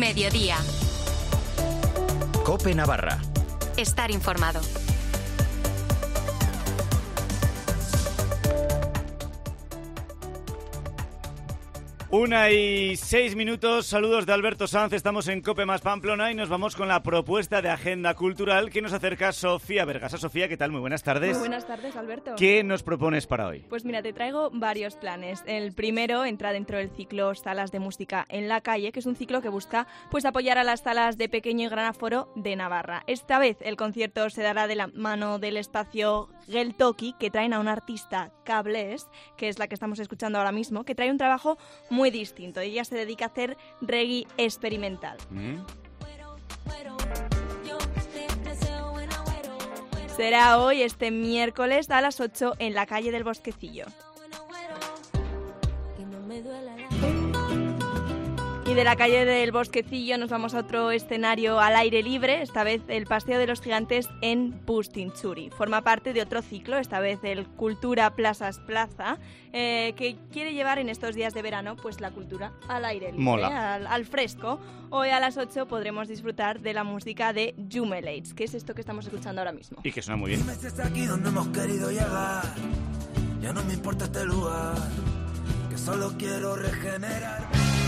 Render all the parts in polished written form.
Mediodía. COPE Navarra. Estar informado. 1:06. Saludos de Alberto Sanz. Estamos en COPE más Pamplona y nos vamos con la propuesta de agenda cultural que nos acerca Sofía Vergasa. Sofía, ¿qué tal? Muy buenas tardes. Muy buenas tardes, Alberto. ¿Qué nos propones para hoy? Pues mira, te traigo varios planes. El primero entra dentro del ciclo Salas de Música en la Calle, que es un ciclo que busca pues apoyar a las salas de pequeño y gran aforo de Navarra. Esta vez el concierto se dará de la mano del espacio Geltoki, que traen a una artista, Cables, que es la que estamos escuchando ahora mismo, que trae un trabajo muy distinto. Ella se dedica a hacer reggae experimental. Será hoy, este miércoles, a las 8 en la calle del Bosquecillo. Y de la calle del Bosquecillo nos vamos a otro escenario al aire libre, esta vez el Paseo de los Gigantes en Pustinchuri. Forma parte de otro ciclo, esta vez el Cultura Plazas Plaza, que quiere llevar en estos días de verano pues la cultura al aire libre, Mola. al fresco. Hoy a las 8 podremos disfrutar de la música de Jumelates, que es esto que estamos escuchando ahora mismo. Y que suena muy bien. Dime si es aquí donde hemos querido llegar. Ya no me importa este lugar, que solo quiero regenerar.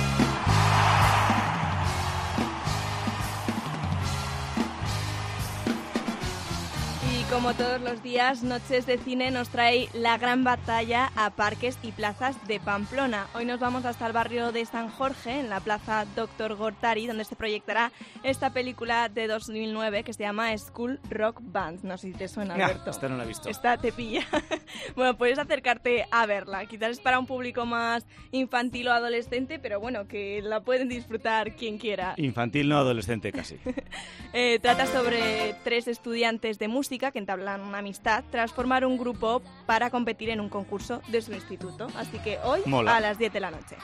Y como todos los días, Noches de Cine nos trae la gran batalla a parques y plazas de Pamplona. Hoy nos vamos hasta el barrio de San Jorge, en la plaza Dr. Gortari, donde se proyectará esta película de 2009 que se llama School Rock Band. No sé si te suena, Alberto. Esta no la he visto. Esta te pilla. Bueno, puedes acercarte a verla. Quizás es para un público más infantil o adolescente, pero bueno, que la pueden disfrutar quien quiera. Infantil, no adolescente casi. Trata sobre 3 estudiantes de música que entablan una amistad tras formar un grupo para competir en un concurso de su instituto. Así que hoy Mola. a las 10 de la noche.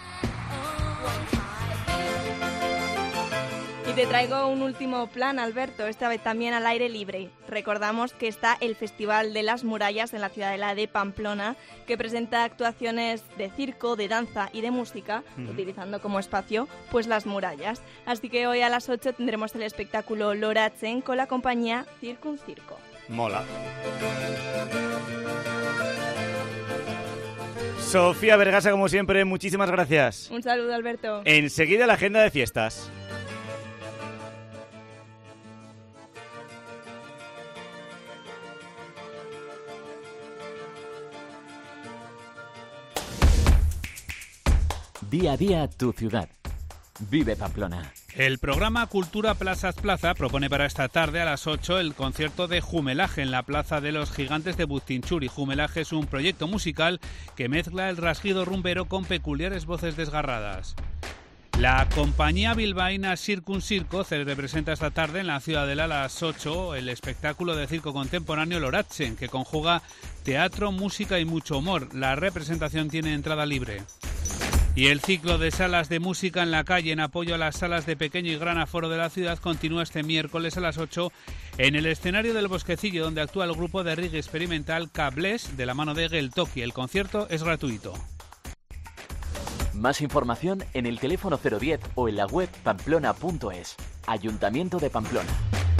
Y te traigo un último plan, Alberto, esta vez también al aire libre. Recordamos que está el Festival de las Murallas en la ciudadela de Pamplona, que presenta actuaciones de circo, de danza y de música, utilizando como espacio pues las murallas. Así que hoy a las 8 tendremos el espectáculo Loratzen con la compañía Circun Circo. Mola. Sofía Vergasa, como siempre, muchísimas gracias. Un saludo, Alberto. Enseguida la agenda de fiestas. Día a día tu ciudad. Vive Pamplona. El programa Cultura Plazas Plaza propone para esta tarde a las 8 el concierto de Jumelaje en la Plaza de los Gigantes de Pustinchuri. Jumelaje es un proyecto musical que mezcla el rasguido rumbero con peculiares voces desgarradas. La compañía bilbaína Circun Circo se representa esta tarde en la Ciudadela a las 8 el espectáculo de circo contemporáneo Loratzen, que conjuga teatro, música y mucho humor. La representación tiene entrada libre. Y el ciclo de salas de música en la calle en apoyo a las salas de pequeño y gran aforo de la ciudad continúa este miércoles a las 8 en el escenario del Bosquecillo, donde actúa el grupo de reggae experimental Cables de la mano de Geltoki. El concierto es gratuito. Más información en el teléfono 010 o en la web pamplona.es. Ayuntamiento de Pamplona.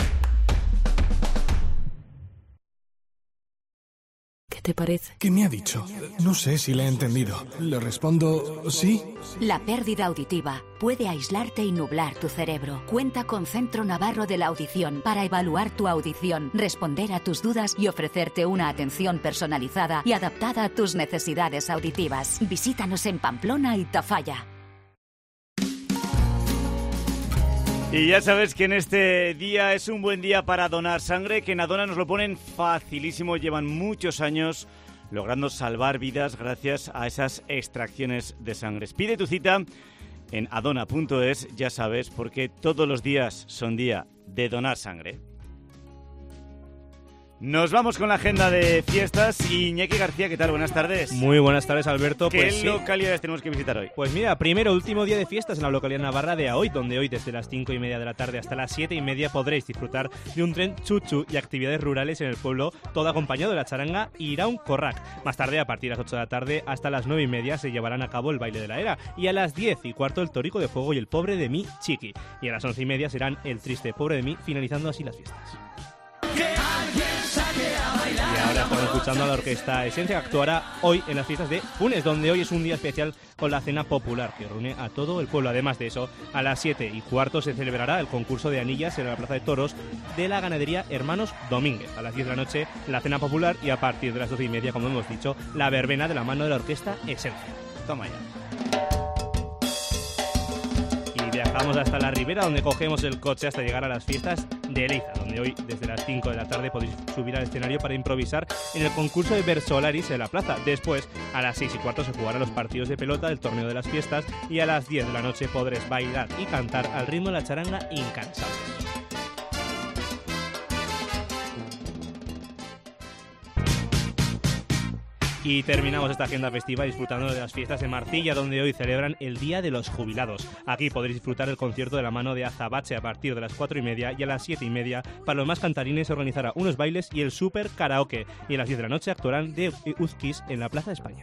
¿Qué te parece? ¿Qué me ha dicho? No sé si le he entendido. Le respondo sí. La pérdida auditiva puede aislarte y nublar tu cerebro. Cuenta con Centro Navarro de la Audición para evaluar tu audición, responder a tus dudas y ofrecerte una atención personalizada y adaptada a tus necesidades auditivas. Visítanos en Pamplona y Tafalla. Y ya sabes que en este día es un buen día para donar sangre, que en Adona nos lo ponen facilísimo, llevan muchos años logrando salvar vidas gracias a esas extracciones de sangre. Pide tu cita en adona.es, ya sabes, porque todos los días son día de donar sangre. Nos vamos con la agenda de fiestas. Iñaki García, ¿qué tal? Buenas tardes. Muy buenas tardes, Alberto. ¿Qué localidades tenemos que visitar hoy? Pues mira, primero, último día de fiestas en la localidad navarra de Aoiz, donde hoy desde las 5:30 de la tarde hasta las 7:30 podréis disfrutar de un tren chuchu y actividades rurales en el pueblo, todo acompañado de la charanga Iraun Corrac. Más tarde, a partir de las 8 de la tarde hasta las 9:30 se llevarán a cabo el baile de la era, y a las 10:15 el Torico de Fuego y el Pobre de mí Chiqui. Y a las 11:30 serán el Triste Pobre de mí, finalizando así las fiestas. Y ahora estamos escuchando a la orquesta Esencia, que actuará hoy en las fiestas de Funes, donde hoy es un día especial con la cena popular que reúne a todo el pueblo. Además de eso, a las 7:15 se celebrará el concurso de anillas en la Plaza de Toros de la ganadería Hermanos Domínguez. A las 10 de la noche, la cena popular, y a partir de las 12:30, como hemos dicho, la verbena de la mano de la orquesta Esencia. Toma ya. Viajamos hasta la Ribera, donde cogemos el coche hasta llegar a las fiestas de Eleiza, donde hoy desde las 5 de la tarde podéis subir al escenario para improvisar en el concurso de Versolaris en la plaza. Después, a las 6:15 se jugarán los partidos de pelota del torneo de las fiestas, y a las 10 de la noche podréis bailar y cantar al ritmo de la charanga Incansables. Y terminamos esta agenda festiva disfrutando de las fiestas de Martilla, donde hoy celebran el Día de los Jubilados. Aquí podréis disfrutar el concierto de la mano de Azabache a partir de las 4:30, y a las 7:30 para los más cantarines se organizará unos bailes y el super karaoke. Y a las 10 de la noche actuarán de Uzkis en la Plaza de España.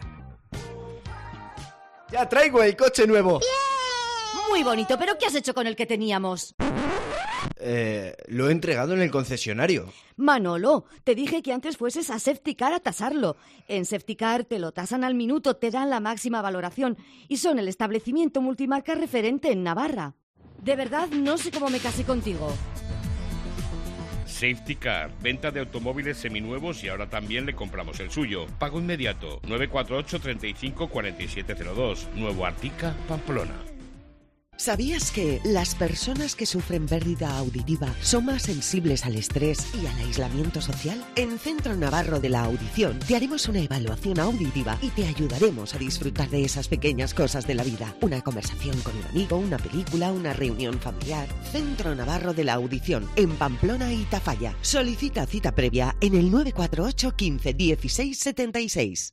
¡Ya traigo el coche nuevo! ¡Bien! Muy bonito, pero ¿qué has hecho con el que teníamos? Lo he entregado en el concesionario. Manolo, te dije que antes fueses a Safetycar a tasarlo. En Safetycar te lo tasan al minuto, te dan la máxima valoración y son el establecimiento multimarca referente en Navarra. De verdad, no sé cómo me casé contigo. Safetycar, venta de automóviles seminuevos, y ahora también le compramos el suyo. Pago inmediato, 948 35 4702, Nuevo Artica, Pamplona. ¿Sabías que las personas que sufren pérdida auditiva son más sensibles al estrés y al aislamiento social? En Centro Navarro de la Audición te haremos una evaluación auditiva y te ayudaremos a disfrutar de esas pequeñas cosas de la vida. Una conversación con un amigo, una película, una reunión familiar. Centro Navarro de la Audición, en Pamplona y Tafalla. Solicita cita previa en el 948 15 16 76.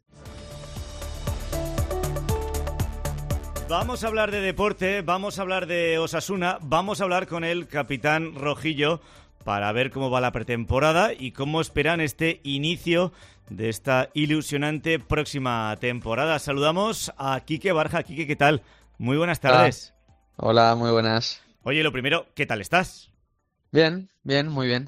Vamos a hablar de deporte, vamos a hablar de Osasuna, vamos a hablar con el capitán Rojillo para ver cómo va la pretemporada y cómo esperan este inicio de esta ilusionante próxima temporada. Saludamos a Quique Barja. Quique, ¿qué tal? Muy buenas tardes. Hola, muy buenas. Oye, lo primero, ¿qué tal estás? Bien, muy bien.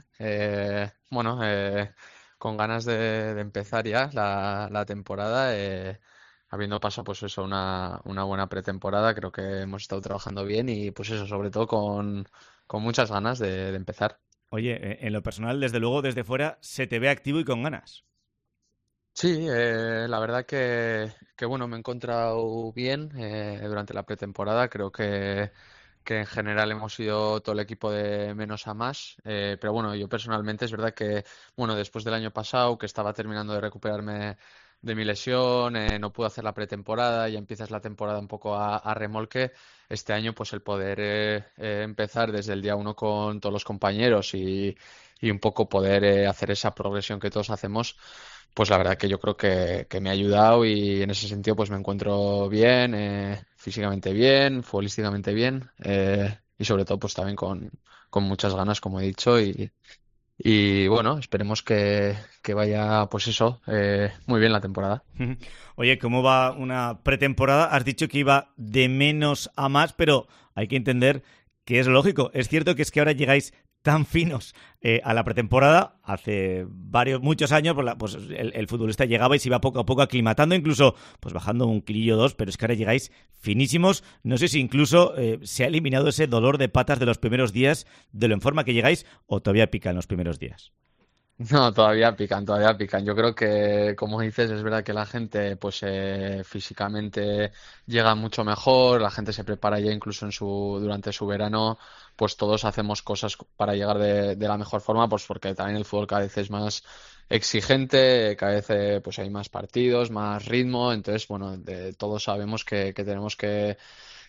Con ganas de empezar ya la temporada. Habiendo pasado pues eso, una buena pretemporada, creo que hemos estado trabajando bien y pues eso, sobre todo con muchas ganas de empezar. Oye, en lo personal, desde luego, desde fuera, se te ve activo y con ganas. Sí, la verdad que bueno, me he encontrado bien durante la pretemporada. Creo que en general hemos ido todo el equipo de menos a más, pero bueno, yo personalmente es verdad que bueno, después del año pasado, que estaba terminando de recuperarme de mi lesión, no pude hacer la pretemporada, ya empiezas la temporada un poco a remolque. Este año pues el poder empezar desde el día 1 con todos los compañeros y un poco poder hacer esa progresión que todos hacemos, pues la verdad que yo creo que me ha ayudado, y en ese sentido pues me encuentro bien, físicamente bien, futbolísticamente bien, y sobre todo pues también con muchas ganas, como he dicho, y bueno, esperemos que vaya, pues eso, muy bien la temporada. Oye, ¿cómo va una pretemporada? Has dicho que iba de menos a más, pero hay que entender que es lógico. Es cierto que es que ahora llegáis tan finos a la pretemporada. Hace muchos años pues el futbolista llegaba y se iba poco a poco aclimatando, incluso pues bajando 1 kilillo o 2, pero es que ahora llegáis finísimos. No sé si incluso se ha eliminado ese dolor de patas de los primeros días, de lo en forma que llegáis, o todavía pica en los primeros días. No, todavía pican. Yo creo que, como dices, es verdad que la gente pues físicamente llega mucho mejor, la gente se prepara ya incluso durante su verano, pues todos hacemos cosas para llegar de la mejor forma, pues porque también el fútbol cada vez es más exigente, cada vez pues hay más partidos, más ritmo, entonces bueno, todos sabemos que tenemos que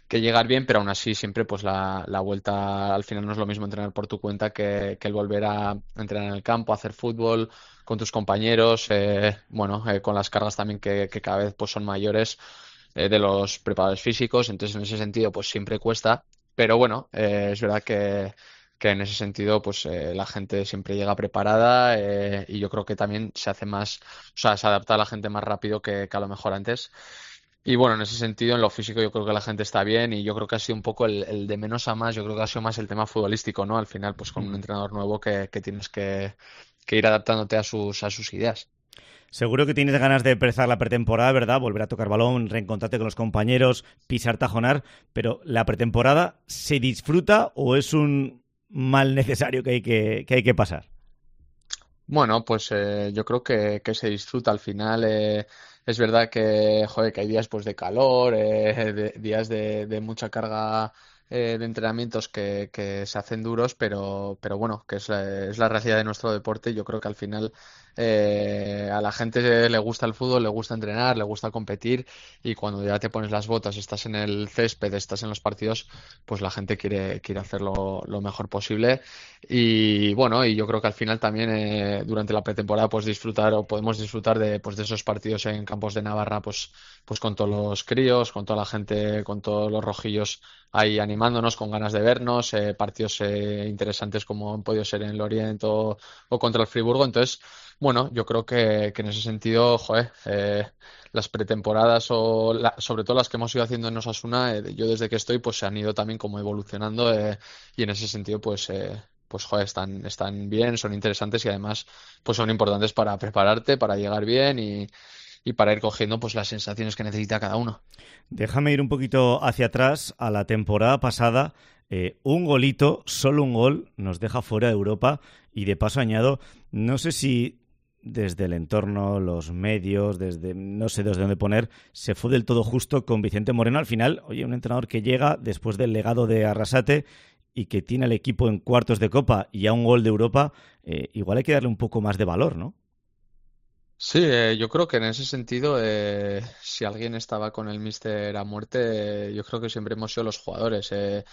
llegar bien, pero aún así siempre pues la vuelta al final no es lo mismo entrenar por tu cuenta que el volver a entrenar en el campo, a hacer fútbol con tus compañeros, con las cargas también que cada vez pues son mayores de los preparadores físicos, entonces en ese sentido pues siempre cuesta, pero bueno, es verdad que en ese sentido pues la gente siempre llega preparada y yo creo que también se hace más, o sea, se adapta a la gente más rápido que a lo mejor antes. Y bueno, en ese sentido, en lo físico yo creo que la gente está bien y yo creo que ha sido un poco el de menos a más, yo creo que ha sido más el tema futbolístico, ¿no? Al final, pues con un entrenador nuevo que tienes que ir adaptándote a sus ideas. Seguro que tienes ganas de empezar la pretemporada, ¿verdad? Volver a tocar balón, reencontrarte con los compañeros, pisar Tajonar, pero ¿la pretemporada se disfruta o es un mal necesario que hay que pasar? Bueno, pues yo creo que se disfruta al final. Es verdad que, joder, que hay días pues de calor, días de mucha carga de entrenamientos que se hacen duros, pero bueno, que es la realidad de nuestro deporte. Yo creo que al final a la gente le gusta el fútbol, le gusta entrenar, le gusta competir y cuando ya te pones las botas, estás en el césped, estás en los partidos, pues la gente quiere hacerlo lo mejor posible. Y bueno, y yo creo que al final también durante la pretemporada pues podemos disfrutar de esos partidos en campos de Navarra pues con todos los críos, con toda la gente, con todos los rojillos ahí animándonos, con ganas de vernos, partidos interesantes como han podido ser en el Orient o contra el Friburgo. Entonces, bueno, yo creo que en ese sentido, joder, las pretemporadas sobre todo las que hemos ido haciendo en Osasuna, yo desde que estoy pues se han ido también como evolucionando y en ese sentido pues joder, están bien, son interesantes y además pues son importantes para prepararte, para llegar bien y para ir cogiendo pues las sensaciones que necesita cada uno. Déjame ir un poquito hacia atrás a la temporada pasada. Un golito, solo un gol, nos deja fuera de Europa y de paso añado, no sé si desde el entorno, los medios, no sé desde dónde poner, se fue del todo justo con Vicente Moreno. Al final, oye, un entrenador que llega después del legado de Arrasate y que tiene al equipo en cuartos de Copa y a un gol de Europa, igual hay que darle un poco más de valor, ¿no? Sí, yo creo que en ese sentido, si alguien estaba con el míster a muerte, yo creo que siempre hemos sido los jugadores.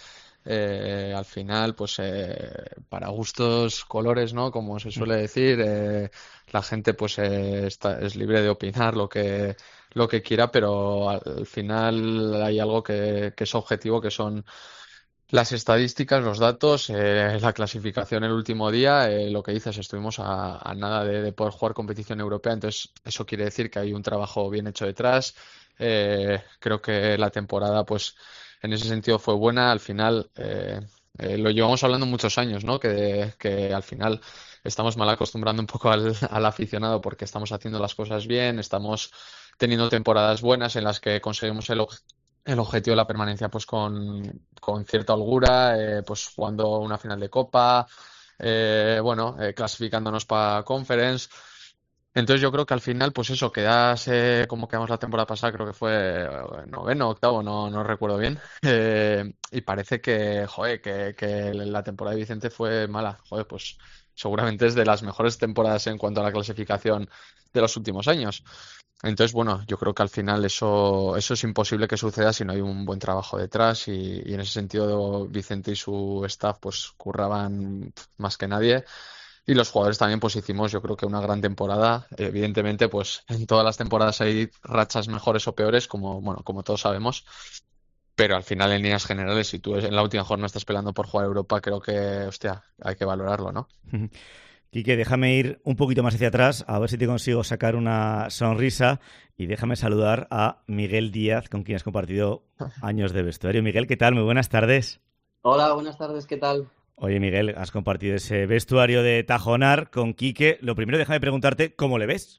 Al final, pues para gustos colores, ¿no? Como se suele decir, la gente pues es libre de opinar lo que quiera, pero al final hay algo que es objetivo, que son las estadísticas, los datos, la clasificación el último día, lo que dices, estuvimos a nada de poder jugar competición europea, entonces eso quiere decir que hay un trabajo bien hecho detrás. Creo que la temporada, pues en ese sentido fue buena. Al final lo llevamos hablando muchos años, ¿no? Que al final estamos mal acostumbrando un poco al aficionado porque estamos haciendo las cosas bien, estamos teniendo temporadas buenas en las que conseguimos el objetivo de la permanencia pues con cierta holgura, pues jugando una final de Copa, clasificándonos para Conference. Entonces yo creo que al final pues eso, quedas como quedamos la temporada pasada, creo que fue noveno, octavo, no recuerdo bien, y parece que, joder, que la temporada de Vicente fue mala. Joder, pues seguramente es de las mejores temporadas en cuanto a la clasificación de los últimos años. Entonces, bueno, yo creo que al final eso es imposible que suceda si no hay un buen trabajo detrás y en ese sentido Vicente y su staff pues curraban más que nadie y los jugadores también pues hicimos yo creo que una gran temporada. Evidentemente pues en todas las temporadas hay rachas mejores o peores como todos sabemos, pero al final en líneas generales si tú en la última jornada estás peleando por jugar Europa creo que, hostia, hay que valorarlo, ¿no? Quique, déjame ir un poquito más hacia atrás, a ver si te consigo sacar una sonrisa y déjame saludar a Miguel Díaz, con quien has compartido años de vestuario. Miguel, ¿qué tal? Muy buenas tardes. Hola, buenas tardes, ¿qué tal? Oye, Miguel, has compartido ese vestuario de Tajonar con Quique. Lo primero, déjame preguntarte, ¿cómo le ves?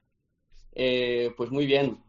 Pues muy bien.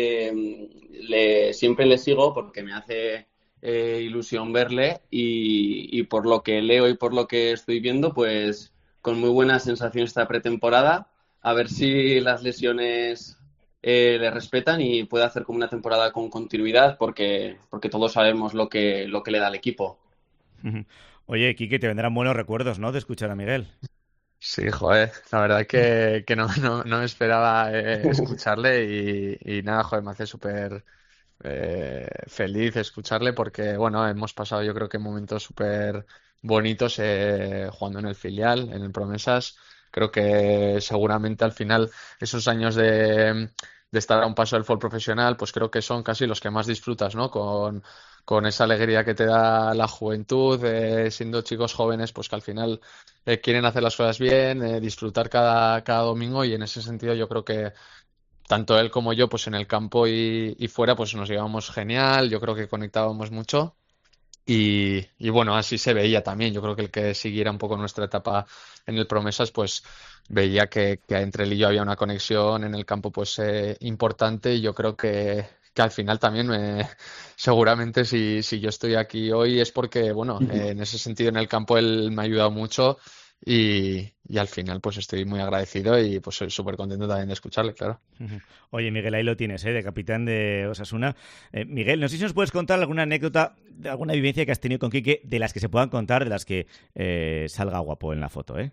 Siempre le sigo porque me hace ilusión verle y por lo que leo y por lo que estoy viendo, pues con muy buenas sensaciones esta pretemporada, a ver si las lesiones le respetan y puede hacer como una temporada con continuidad, porque todos sabemos lo que le da al equipo. Oye, Quique, te vendrán buenos recuerdos, ¿no?, de escuchar a Miguel. Sí, joder, la verdad que no me esperaba escucharle y nada, joder, me hace súper feliz escucharle porque, bueno, hemos pasado yo creo que momentos súper bonitos jugando en el filial, en el Promesas. Creo que seguramente al final esos años de estar a un paso del fútbol profesional, pues creo que son casi los que más disfrutas, ¿no? Con esa alegría que te da la juventud, siendo chicos jóvenes, pues que al final quieren hacer las cosas bien, disfrutar cada domingo, y en ese sentido yo creo que tanto él como yo, pues en el campo y fuera, pues nos llevábamos genial, yo creo que conectábamos mucho. Y bueno, así se veía también. Yo creo que el que siguiera un poco nuestra etapa en el Promesas, pues veía que entre él y yo había una conexión en el campo pues importante, y yo creo que al final también seguramente si yo estoy aquí hoy es porque, bueno, en ese sentido en el campo él me ha ayudado mucho, y al final pues estoy muy agradecido y pues soy súper contento también de escucharle, claro. Oye, Miguel, ahí lo tienes, de capitán de Osasuna. Miguel, no sé si nos puedes contar alguna anécdota, alguna vivencia que has tenido con Quique, de las que se puedan contar, de las que salga guapo en la foto, ¿eh?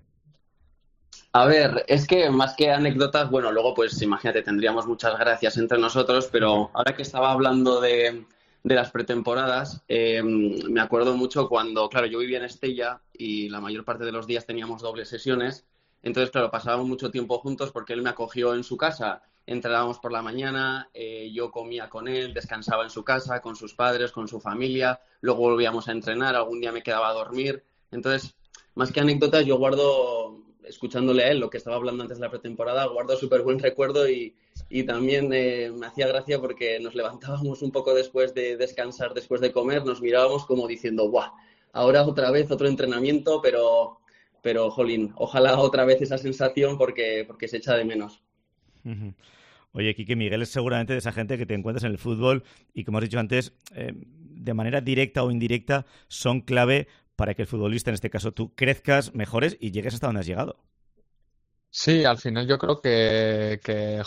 A ver, es que más que anécdotas, bueno, luego pues imagínate, tendríamos muchas gracias entre nosotros, pero ahora que estaba hablando de las pretemporadas, me acuerdo mucho cuando, claro, yo vivía en Estella y la mayor parte de los días teníamos dobles sesiones, entonces, claro, pasábamos mucho tiempo juntos porque él me acogió en su casa, entrenábamos por la mañana, yo comía con él, descansaba en su casa, con sus padres, con su familia, luego volvíamos a entrenar, algún día me quedaba a dormir, entonces, más que anécdotas, yo guardo, escuchándole a él lo que estaba hablando antes de la pretemporada, guardo súper buen recuerdo y también me hacía gracia porque nos levantábamos un poco después de descansar, después de comer, nos mirábamos como diciendo, ¡buah! Ahora otra vez otro entrenamiento, pero jolín, ojalá otra vez esa sensación porque se echa de menos. Oye, Quique, Miguel es seguramente de esa gente que te encuentras en el fútbol y, como has dicho antes, de manera directa o indirecta son clave para que el futbolista, en este caso tú, crezcas, mejores y llegues hasta donde has llegado. Sí, al final yo creo que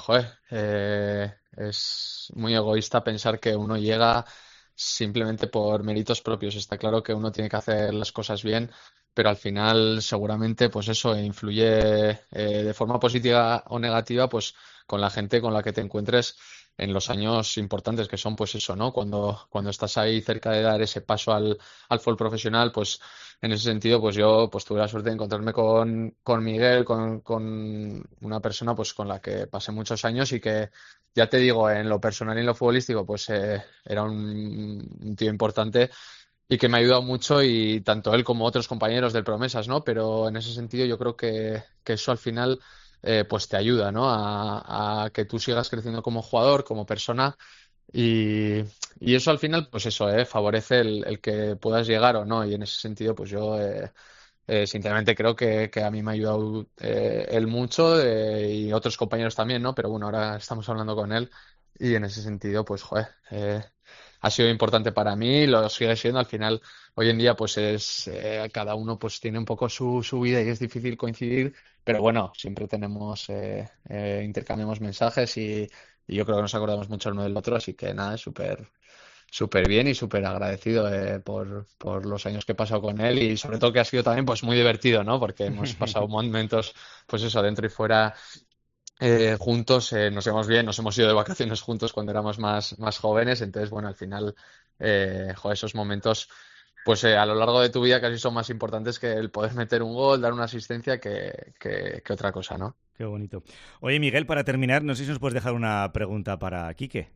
es muy egoísta pensar que uno llega simplemente por méritos propios. Está claro que uno tiene que hacer las cosas bien, pero al final seguramente pues eso influye de forma positiva o negativa pues con la gente con la que te encuentres en los años importantes, que son pues eso, ¿no? Cuando estás ahí cerca de dar ese paso al fútbol profesional, pues en ese sentido pues yo pues tuve la suerte de encontrarme con Miguel, con una persona pues con la que pasé muchos años y que, ya te digo, en lo personal y en lo futbolístico pues era un tío importante y que me ha ayudado mucho, y tanto él como otros compañeros del Promesas, ¿no? Pero en ese sentido yo creo que eso al final pues te ayuda, ¿no? A que tú sigas creciendo como jugador, como persona, y eso al final, pues eso, favorece el que puedas llegar o no, y en ese sentido, pues yo sinceramente creo que a mí me ha ayudado él mucho, y otros compañeros también, ¿no? Pero bueno, ahora estamos hablando con él, y en ese sentido, pues joder, ha sido importante para mí, lo sigue siendo. Al final, hoy en día, pues cada uno pues tiene un poco su vida y es difícil coincidir, pero bueno, siempre tenemos, intercambiamos mensajes y yo creo que nos acordamos mucho el uno del otro, así que nada, súper bien y súper agradecido por los años que he pasado con él, y sobre todo que ha sido también pues muy divertido, ¿no? Porque hemos pasado momentos, pues eso, dentro y fuera, juntos, nos vemos bien, nos hemos ido de vacaciones juntos cuando éramos más jóvenes, entonces bueno, al final, esos momentos pues a lo largo de tu vida casi son más importantes que el poder meter un gol, dar una asistencia que otra cosa, ¿no? Qué bonito. Oye, Miguel, para terminar, no sé si nos puedes dejar una pregunta para Quique.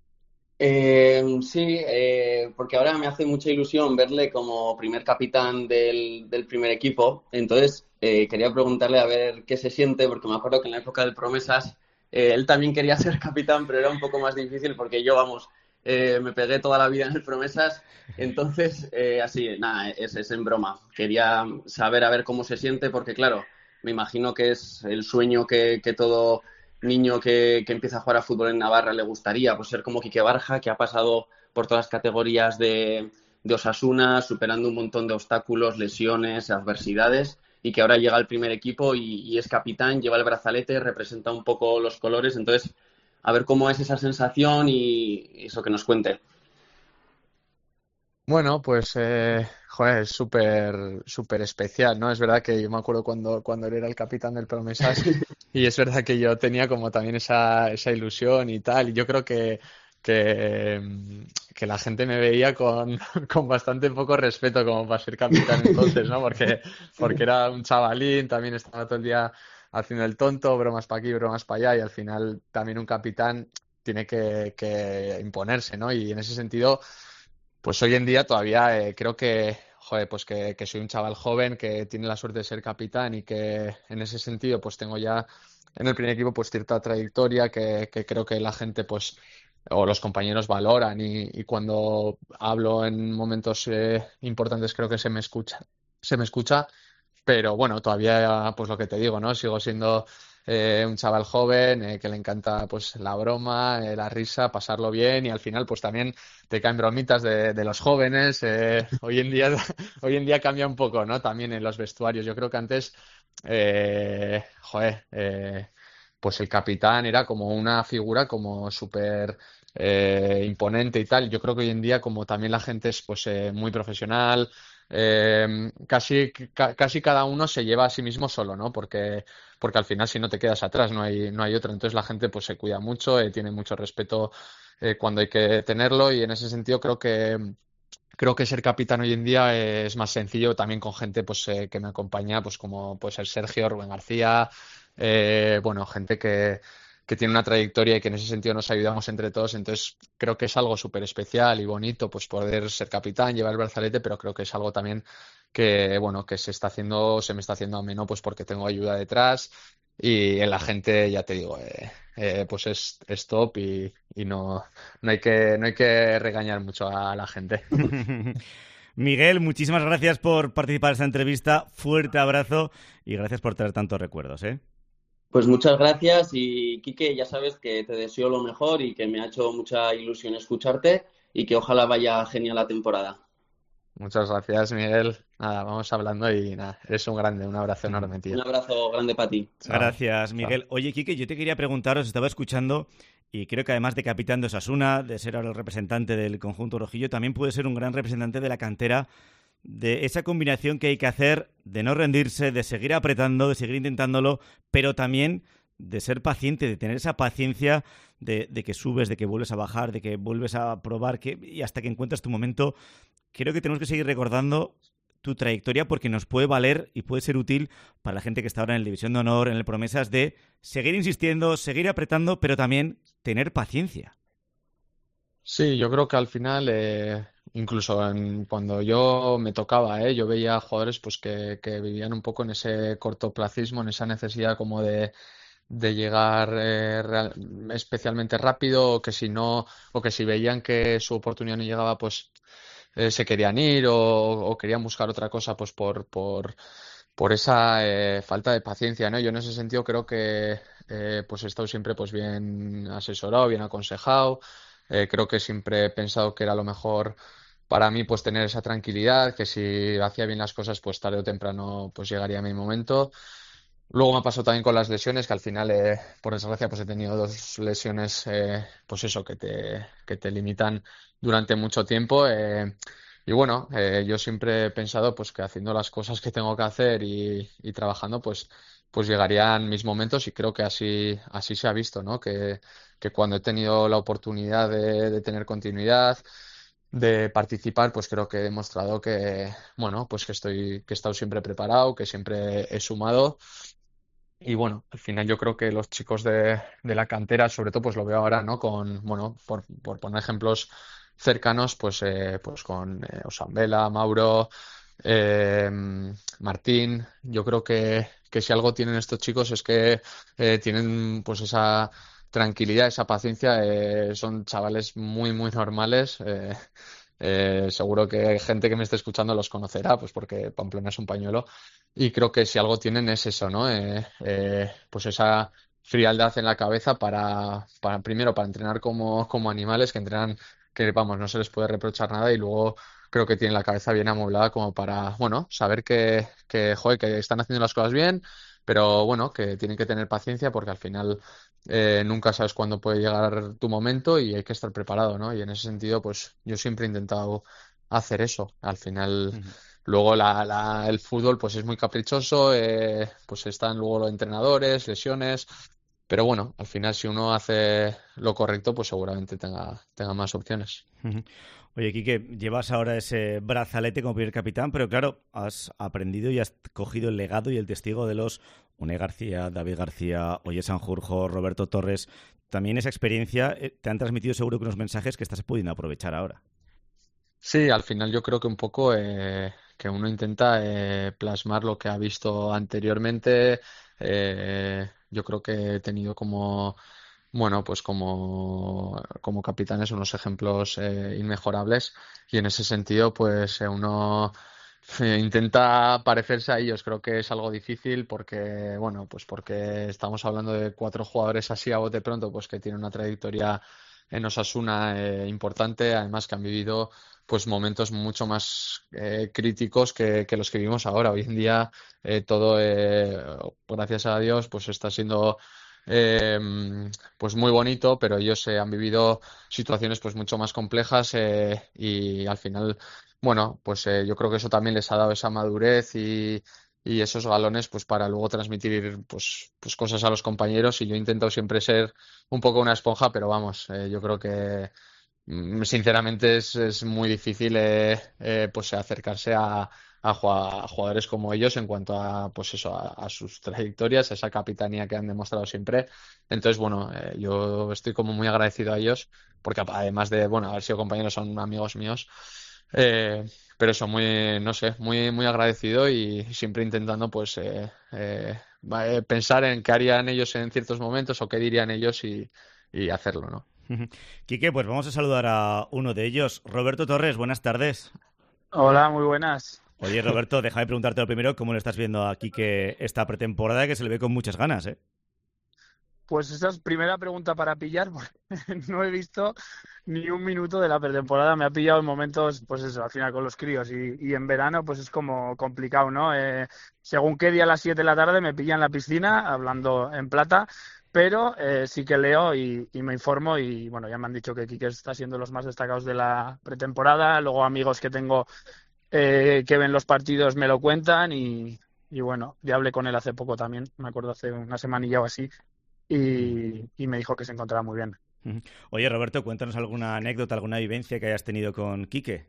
Sí, porque ahora me hace mucha ilusión verle como primer capitán del primer equipo. Entonces, quería preguntarle a ver qué se siente, porque me acuerdo que en la época del Promesas él también quería ser capitán, pero era un poco más difícil porque yo, me pegué toda la vida en el Promesas. Entonces, así, nada, es en broma. Quería saber a ver cómo se siente, porque claro, me imagino que es el sueño que todo niño que empieza a jugar a fútbol en Navarra le gustaría, pues ser como Quique Barja, que ha pasado por todas las categorías de Osasuna, superando un montón de obstáculos, lesiones, adversidades, y que ahora llega al primer equipo y es capitán, lleva el brazalete, representa un poco los colores. Entonces, a ver cómo es esa sensación y eso, que nos cuente. Bueno, pues, es súper especial, ¿no? Es verdad que yo me acuerdo cuando él era el capitán del Promesas y es verdad que yo tenía como también esa ilusión y tal, y yo creo que que la gente me veía con bastante poco respeto como para ser capitán entonces, ¿no? Porque era un chavalín, también estaba todo el día haciendo el tonto, bromas para aquí, bromas para allá, y al final también un capitán tiene que imponerse, ¿no? Y en ese sentido, pues hoy en día todavía creo que, joder, pues que soy un chaval joven que tiene la suerte de ser capitán y que en ese sentido pues tengo ya en el primer equipo pues cierta trayectoria que creo que la gente pues o los compañeros valoran y cuando hablo en momentos importantes creo que se me escucha, pero bueno, todavía pues lo que te digo, ¿no? Sigo siendo un chaval joven que le encanta pues la broma, la risa, pasarlo bien y al final pues también te caen bromitas de los jóvenes. Hoy en día cambia un poco, ¿no? También en los vestuarios. Yo creo que antes, pues el capitán era como una figura como súper imponente y tal. Yo creo que hoy en día como también la gente es pues muy profesional, casi cada uno se lleva a sí mismo solo, ¿no? Porque al final si no te quedas atrás no hay otra. Entonces la gente pues se cuida mucho, tiene mucho respeto cuando hay que tenerlo y en ese sentido creo que ser capitán hoy en día es más sencillo también con gente pues que me acompaña pues como pues el Sergio, Rubén García, bueno, gente que tiene una trayectoria y que en ese sentido nos ayudamos entre todos. Entonces creo que es algo súper especial y bonito pues poder ser capitán, llevar el brazalete, pero creo que es algo también que bueno que se me está haciendo ameno pues porque tengo ayuda detrás y en la gente ya te digo pues es top y no hay que regañar mucho a la gente. Miguel, muchísimas gracias por participar en esta entrevista, fuerte abrazo y gracias por traer tantos recuerdos, ¿eh? Pues muchas gracias y Quique, ya sabes que te deseo lo mejor y que me ha hecho mucha ilusión escucharte y que ojalá vaya genial la temporada. Muchas gracias, Miguel. Nada, vamos hablando y nada, eres un grande, un abrazo enorme, tío. Un abrazo grande para ti. Gracias, Miguel. Oye, Quique, yo te quería preguntar, os estaba escuchando y creo que además de capitán de Osasuna, de ser ahora el representante del conjunto rojillo, también puede ser un gran representante de la cantera, de esa combinación que hay que hacer, de no rendirse, de seguir apretando, de seguir intentándolo, pero también de ser paciente, de tener esa paciencia de que subes, de que vuelves a bajar, de que vuelves a probar y hasta que encuentras tu momento. Creo que tenemos que seguir recordando tu trayectoria porque nos puede valer y puede ser útil para la gente que está ahora en la División de Honor, en el Promesas, de seguir insistiendo, seguir apretando, pero también tener paciencia. Sí, yo creo que al final, incluso cuando yo me tocaba, yo veía jugadores pues que vivían un poco en ese cortoplacismo, en esa necesidad como de llegar especialmente rápido o que si veían que su oportunidad no llegaba, pues se querían ir o querían buscar otra cosa pues por esa falta de paciencia, ¿no? Yo en ese sentido creo que pues he estado siempre pues bien asesorado, bien aconsejado. Creo que siempre he pensado que era lo mejor para mí pues tener esa tranquilidad, que si hacía bien las cosas pues tarde o temprano pues llegaría mi momento. Luego me ha pasado también con las lesiones, que al final, por desgracia, pues he tenido 2 lesiones, pues eso, que te limitan durante mucho tiempo. Y bueno, yo siempre he pensado pues que haciendo las cosas que tengo que hacer y trabajando, pues llegarían mis momentos y creo que así se ha visto, ¿no? Que cuando he tenido la oportunidad de tener continuidad, de participar, pues creo que he demostrado que, bueno, pues que he estado siempre preparado, que siempre he sumado. Y bueno, al final yo creo que los chicos de la cantera, sobre todo, pues lo veo ahora, ¿no? Bueno, por poner ejemplos cercanos, pues con Osambela, Mauro, eh, Martín. Yo creo que si algo tienen estos chicos es que tienen pues esa tranquilidad, esa paciencia. Son chavales muy, muy normales. Seguro que hay gente que me esté escuchando los conocerá, pues porque Pamplona es un pañuelo. Y creo que si algo tienen es eso, ¿no? Pues esa frialdad en la cabeza primero para entrenar como animales, que entrenan, que vamos, no se les puede reprochar nada, y luego creo que tienen la cabeza bien amoblada como para, bueno, saber joder, que están haciendo las cosas bien, pero bueno, que tienen que tener paciencia porque al final nunca sabes cuándo puede llegar tu momento y hay que estar preparado, ¿no? Y en ese sentido, pues yo siempre he intentado hacer eso. Al final, luego el fútbol pues es muy caprichoso, pues están luego los entrenadores, lesiones, Pero bueno, al final si uno hace lo correcto, pues seguramente tenga más opciones. Oye, Quique, llevas ahora ese brazalete como primer capitán, pero claro, has aprendido y has cogido el legado y el testigo de los Unai García, David García, Oyer Sanjurjo, Roberto Torres. También esa experiencia te han transmitido seguro que unos mensajes que estás pudiendo aprovechar ahora. Sí, al final yo creo que un poco que uno intenta plasmar lo que ha visto anteriormente. Yo creo que he tenido bueno, pues como capitanes unos ejemplos inmejorables y en ese sentido pues uno intenta parecerse a ellos. Creo que es algo difícil porque, bueno, pues porque estamos hablando de 4 jugadores así a bote pronto, pues que tienen una trayectoria en Osasuna importante, además que han vivido pues momentos mucho más críticos que los que vivimos ahora. Hoy en día todo, gracias a Dios, pues está siendo eh, pues muy bonito, pero ellos han vivido situaciones pues mucho más complejas y al final, bueno, pues yo creo que eso también les ha dado esa madurez y esos galones pues para luego transmitir pues cosas a los compañeros y yo he intentado siempre ser un poco una esponja, pero vamos, yo creo que sinceramente es muy difícil pues acercarse a jugadores como ellos en cuanto a pues eso a sus trayectorias, a esa capitanía que han demostrado siempre. Entonces, bueno, yo estoy como muy agradecido a ellos porque además de bueno haber sido compañeros son amigos míos. Pero eso, no sé, muy agradecido y siempre intentando pues pensar en qué harían ellos en ciertos momentos o qué dirían ellos y hacerlo, ¿no? Quique, pues vamos a saludar a uno de ellos. Roberto Torres, buenas tardes. Hola, muy buenas. Oye, Roberto, déjame preguntarte lo primero, ¿cómo le estás viendo a Quique esta pretemporada que se le ve con muchas ganas, eh? Pues esa es primera pregunta para pillar, porque no he visto ni un minuto de la pretemporada. Me ha pillado en momentos, pues eso, al final con los críos y en verano pues es como complicado, ¿no? Según qué día a las 7 de la tarde me pilla en la piscina, hablando en plata, pero sí que leo y me informo y bueno, ya me han dicho que Quique está siendo los más destacados de la pretemporada. Luego amigos que tengo que ven los partidos me lo cuentan y bueno, ya hablé con él hace poco también, me acuerdo hace una semanilla o así. Y me dijo que se encontraba muy bien. Oye, Roberto, cuéntanos alguna anécdota, alguna vivencia que hayas tenido con Quique.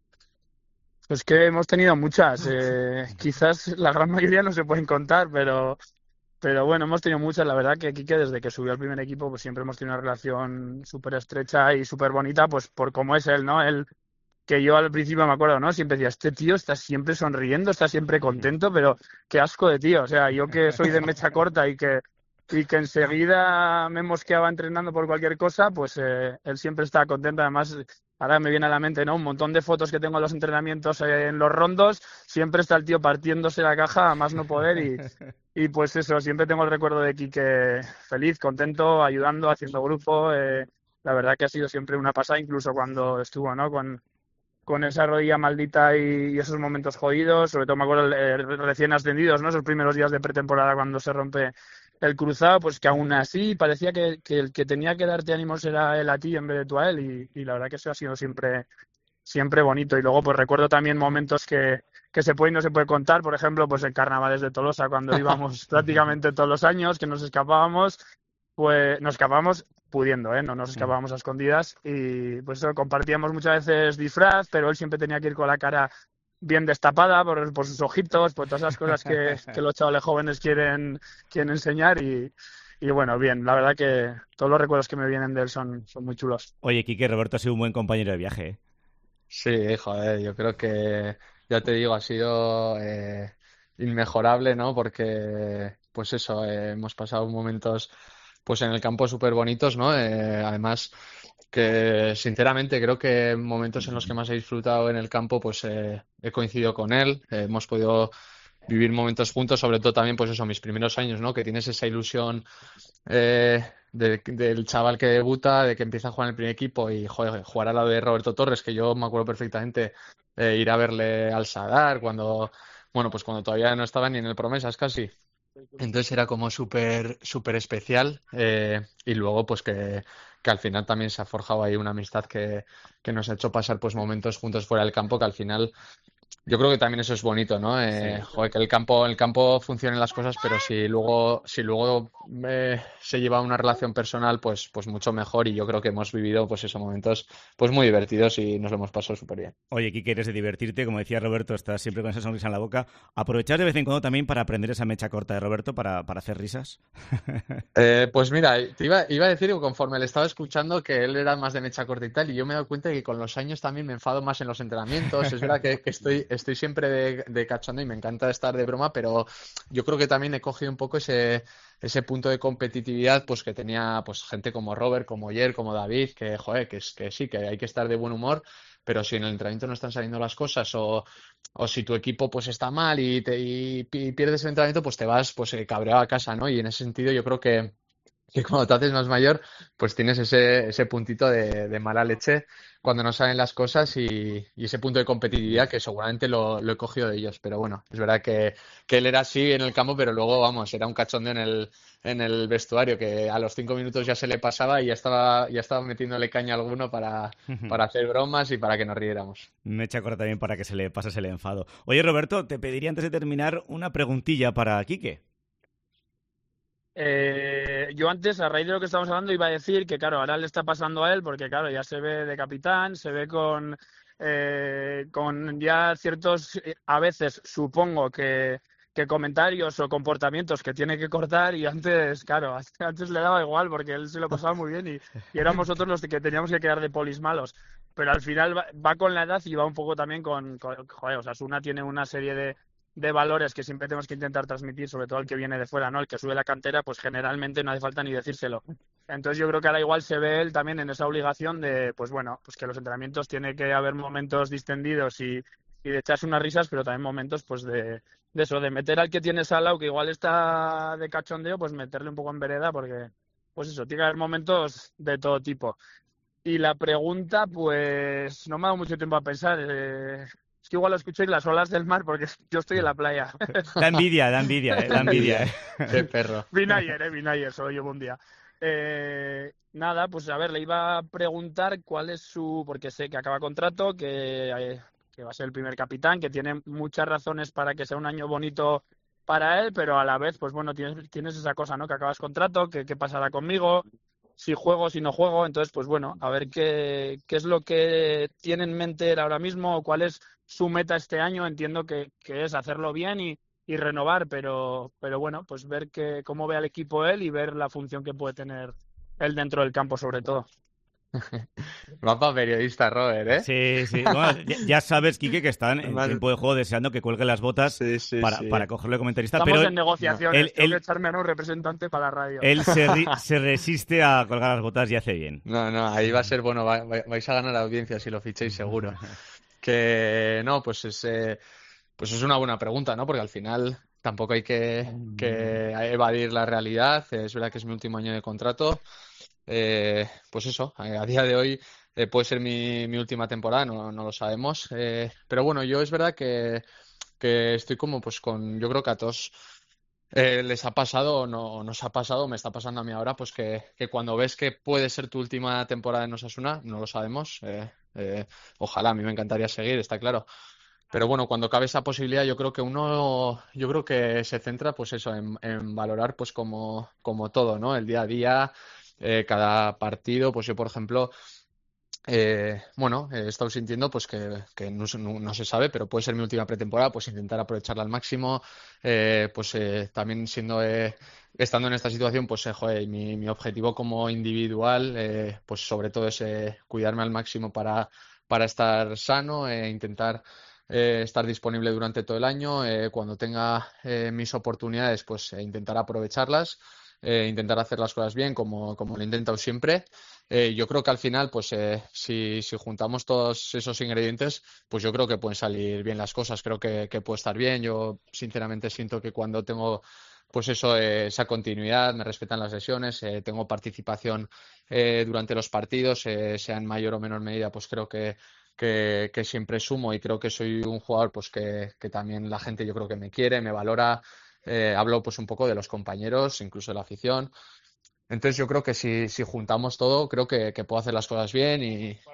Pues que hemos tenido muchas. Quizás la gran mayoría no se pueden contar, pero bueno, hemos tenido muchas. La verdad que Quique, desde que subió al primer equipo, pues siempre hemos tenido una relación súper estrecha y súper bonita, pues por cómo es él, ¿no? Él, que yo al principio me acuerdo, ¿no? Siempre decía, este tío está siempre sonriendo, está siempre contento, pero qué asco de tío. O sea, yo que soy de mecha corta y que enseguida me mosqueaba entrenando por cualquier cosa, pues él siempre está contento. Además, ahora me viene a la mente, ¿no? Un montón de fotos que tengo en los entrenamientos en los rondos, siempre está el tío partiéndose la caja a más no poder y pues eso, siempre tengo el recuerdo de Quique feliz, contento, ayudando, haciendo grupo. La verdad que ha sido siempre una pasada, incluso cuando estuvo, ¿no? Con esa rodilla maldita y esos momentos jodidos, sobre todo me acuerdo recién ascendidos, ¿no? Esos primeros días de pretemporada cuando se rompe el cruzado, pues que aún así parecía que el que tenía que darte ánimos era él a ti en vez de tú a él y la verdad que eso ha sido siempre bonito. Y luego pues recuerdo también momentos que se puede y no se puede contar, por ejemplo pues en carnavales de Tolosa cuando íbamos prácticamente todos los años, que nos escapábamos, pues nos escapábamos pudiendo, no nos escapábamos a escondidas y pues eso, compartíamos muchas veces disfraz, pero él siempre tenía que ir con la cara bien destapada por sus ojitos, por todas esas cosas que los chavales jóvenes quieren enseñar y bueno, bien, la verdad que todos los recuerdos que me vienen de él son muy chulos. Oye, Quique, Roberto ha sido un buen compañero de viaje, ¿eh? Sí, joder, yo creo que, ya te digo, ha sido inmejorable, ¿no? Porque, pues eso, hemos pasado momentos pues en el campo súper bonitos, ¿no? Además que sinceramente creo que momentos en los que más he disfrutado en el campo pues he coincidido con él, hemos podido vivir momentos juntos, sobre todo también pues eso, mis primeros años, ¿no? Que tienes esa ilusión del chaval que debuta, de que empieza a jugar en el primer equipo y joder, jugar al lado de Roberto Torres, que yo me acuerdo perfectamente ir a verle al Sadar cuando todavía no estaba ni en el Promesas casi. Entonces era como súper especial y luego pues que al final también se ha forjado ahí una amistad que nos ha hecho pasar pues momentos juntos fuera del campo que al final Yo creo que también eso es bonito, ¿no? Joder, que el campo funcionen las cosas, pero si luego se lleva una relación personal, pues mucho mejor. Y yo creo que hemos vivido pues esos momentos pues muy divertidos y nos lo hemos pasado súper bien. Oye, Quique, eres de divertirte, como decía Roberto, estás siempre con esa sonrisa en la boca. ¿Aprovechar de vez en cuando también para aprender esa mecha corta de Roberto para hacer risas? Pues mira, iba a decir que conforme le estaba escuchando que él era más de mecha corta y tal, y yo me he dado cuenta de que con los años también me enfado más en los entrenamientos. Es verdad que estoy siempre de cachondo y me encanta estar de broma, pero yo creo que también he cogido un poco ese punto de competitividad pues que tenía pues gente como Robert, como Oyer, como David, que joder, que sí, que hay que estar de buen humor, pero si en el entrenamiento no están saliendo las cosas o si tu equipo pues está mal y pierdes el entrenamiento, pues te vas pues cabreado a casa, ¿no? Y en ese sentido yo creo que cuando te haces más mayor, pues tienes ese puntito de mala leche cuando no salen las cosas y ese punto de competitividad que seguramente lo he cogido de ellos. Pero bueno, es verdad que él era así en el campo, pero luego, vamos, era un cachondeo en el vestuario que a los 5 minutos ya se le pasaba y ya estaba metiéndole caña a alguno para hacer bromas y para que nos riéramos. Me echa corta también para que se le pase el enfado. Oye, Roberto, te pediría antes de terminar una preguntilla para Quique. Yo antes, a raíz de lo que estamos hablando, iba a decir que, claro, ahora le está pasando a él porque, claro, ya se ve de capitán, se ve con ya ciertos, a veces, supongo que comentarios o comportamientos que tiene que cortar y antes, claro, antes le daba igual porque él se lo pasaba muy bien y éramos nosotros los que teníamos que quedar de polis malos. Pero al final va con la edad y va un poco también joder, Osasuna tiene una serie de valores que siempre tenemos que intentar transmitir, sobre todo al que viene de fuera, ¿no? El que sube la cantera, pues generalmente no hace falta ni decírselo. Entonces yo creo que ahora igual se ve él también en esa obligación de, pues bueno, pues que los entrenamientos tiene que haber momentos distendidos y de echarse unas risas, pero también momentos pues de eso, de meter al que tienes al lado, que igual está de cachondeo, pues meterle un poco en vereda, porque, pues eso, tiene que haber momentos de todo tipo. Y la pregunta, pues, no me ha dado mucho tiempo a pensar. Es que igual lo escuchéis las olas del mar porque yo estoy en la playa. Da envidia, da envidia. Qué perro. Vine ayer, solo llevo un día. Nada, pues a ver, le iba a preguntar cuál es porque sé que acaba contrato, que va a ser el primer capitán, que tiene muchas razones para que sea un año bonito para él, pero a la vez, pues bueno, tienes esa cosa, ¿no? Que acabas contrato, que qué pasará conmigo, si juego, si no juego. Entonces, pues bueno, a ver qué es lo que tiene en mente él ahora mismo, o cuál es su meta este año. Entiendo que es hacerlo bien y renovar, pero bueno, pues ver cómo ve al equipo él y ver la función que puede tener él dentro del campo, sobre todo. Mapa periodista, Robert, ¿eh? Sí. Bueno, ya sabes, Quique, que están en tiempo de juego deseando que cuelgue las botas para cogerle comentarista. Estamos pero en negociaciones. Tengo que echarme a un representante para la radio. Él se resiste a colgar las botas y hace bien. No, ahí va a ser bueno. Vais a ganar audiencia si lo fichéis, seguro. Que no, pues es una buena pregunta, ¿no? Porque al final tampoco hay que evadir la realidad. Es verdad que es mi último año de contrato. Pues eso, a día de hoy puede ser mi última temporada, no lo sabemos. Pero bueno, yo es verdad que estoy como pues yo creo que a todos les ha pasado o no nos ha pasado, me está pasando a mí ahora, pues que cuando ves que puede ser tu última temporada en Osasuna, no lo sabemos. Ojalá, a mí me encantaría seguir, está claro. Pero bueno, cuando cabe esa posibilidad, yo creo que se centra pues eso, en valorar pues como todo, ¿no? El día a día, cada partido. Pues yo, por ejemplo, he estado sintiendo pues que no se sabe, pero puede ser mi última pretemporada, pues intentar aprovecharla al máximo. También estando en esta situación, pues joder, mi objetivo como individual, pues sobre todo es cuidarme al máximo para estar sano, intentar estar disponible durante todo el año. Cuando tenga mis oportunidades, pues intentar aprovecharlas, intentar hacer las cosas bien como lo he intentado siempre. Yo creo que al final, pues si juntamos todos esos ingredientes, pues yo creo que pueden salir bien las cosas. Creo que puede estar bien. Yo sinceramente siento que cuando tengo pues eso, esa continuidad, me respetan las lesiones, tengo participación durante los partidos, sea en mayor o menor medida, pues creo que siempre sumo, y creo que soy un jugador pues que también la gente, yo creo que me quiere, me valora. Hablo pues un poco de los compañeros, incluso de la afición. Entonces yo creo que si juntamos todo, creo que puedo hacer las cosas bien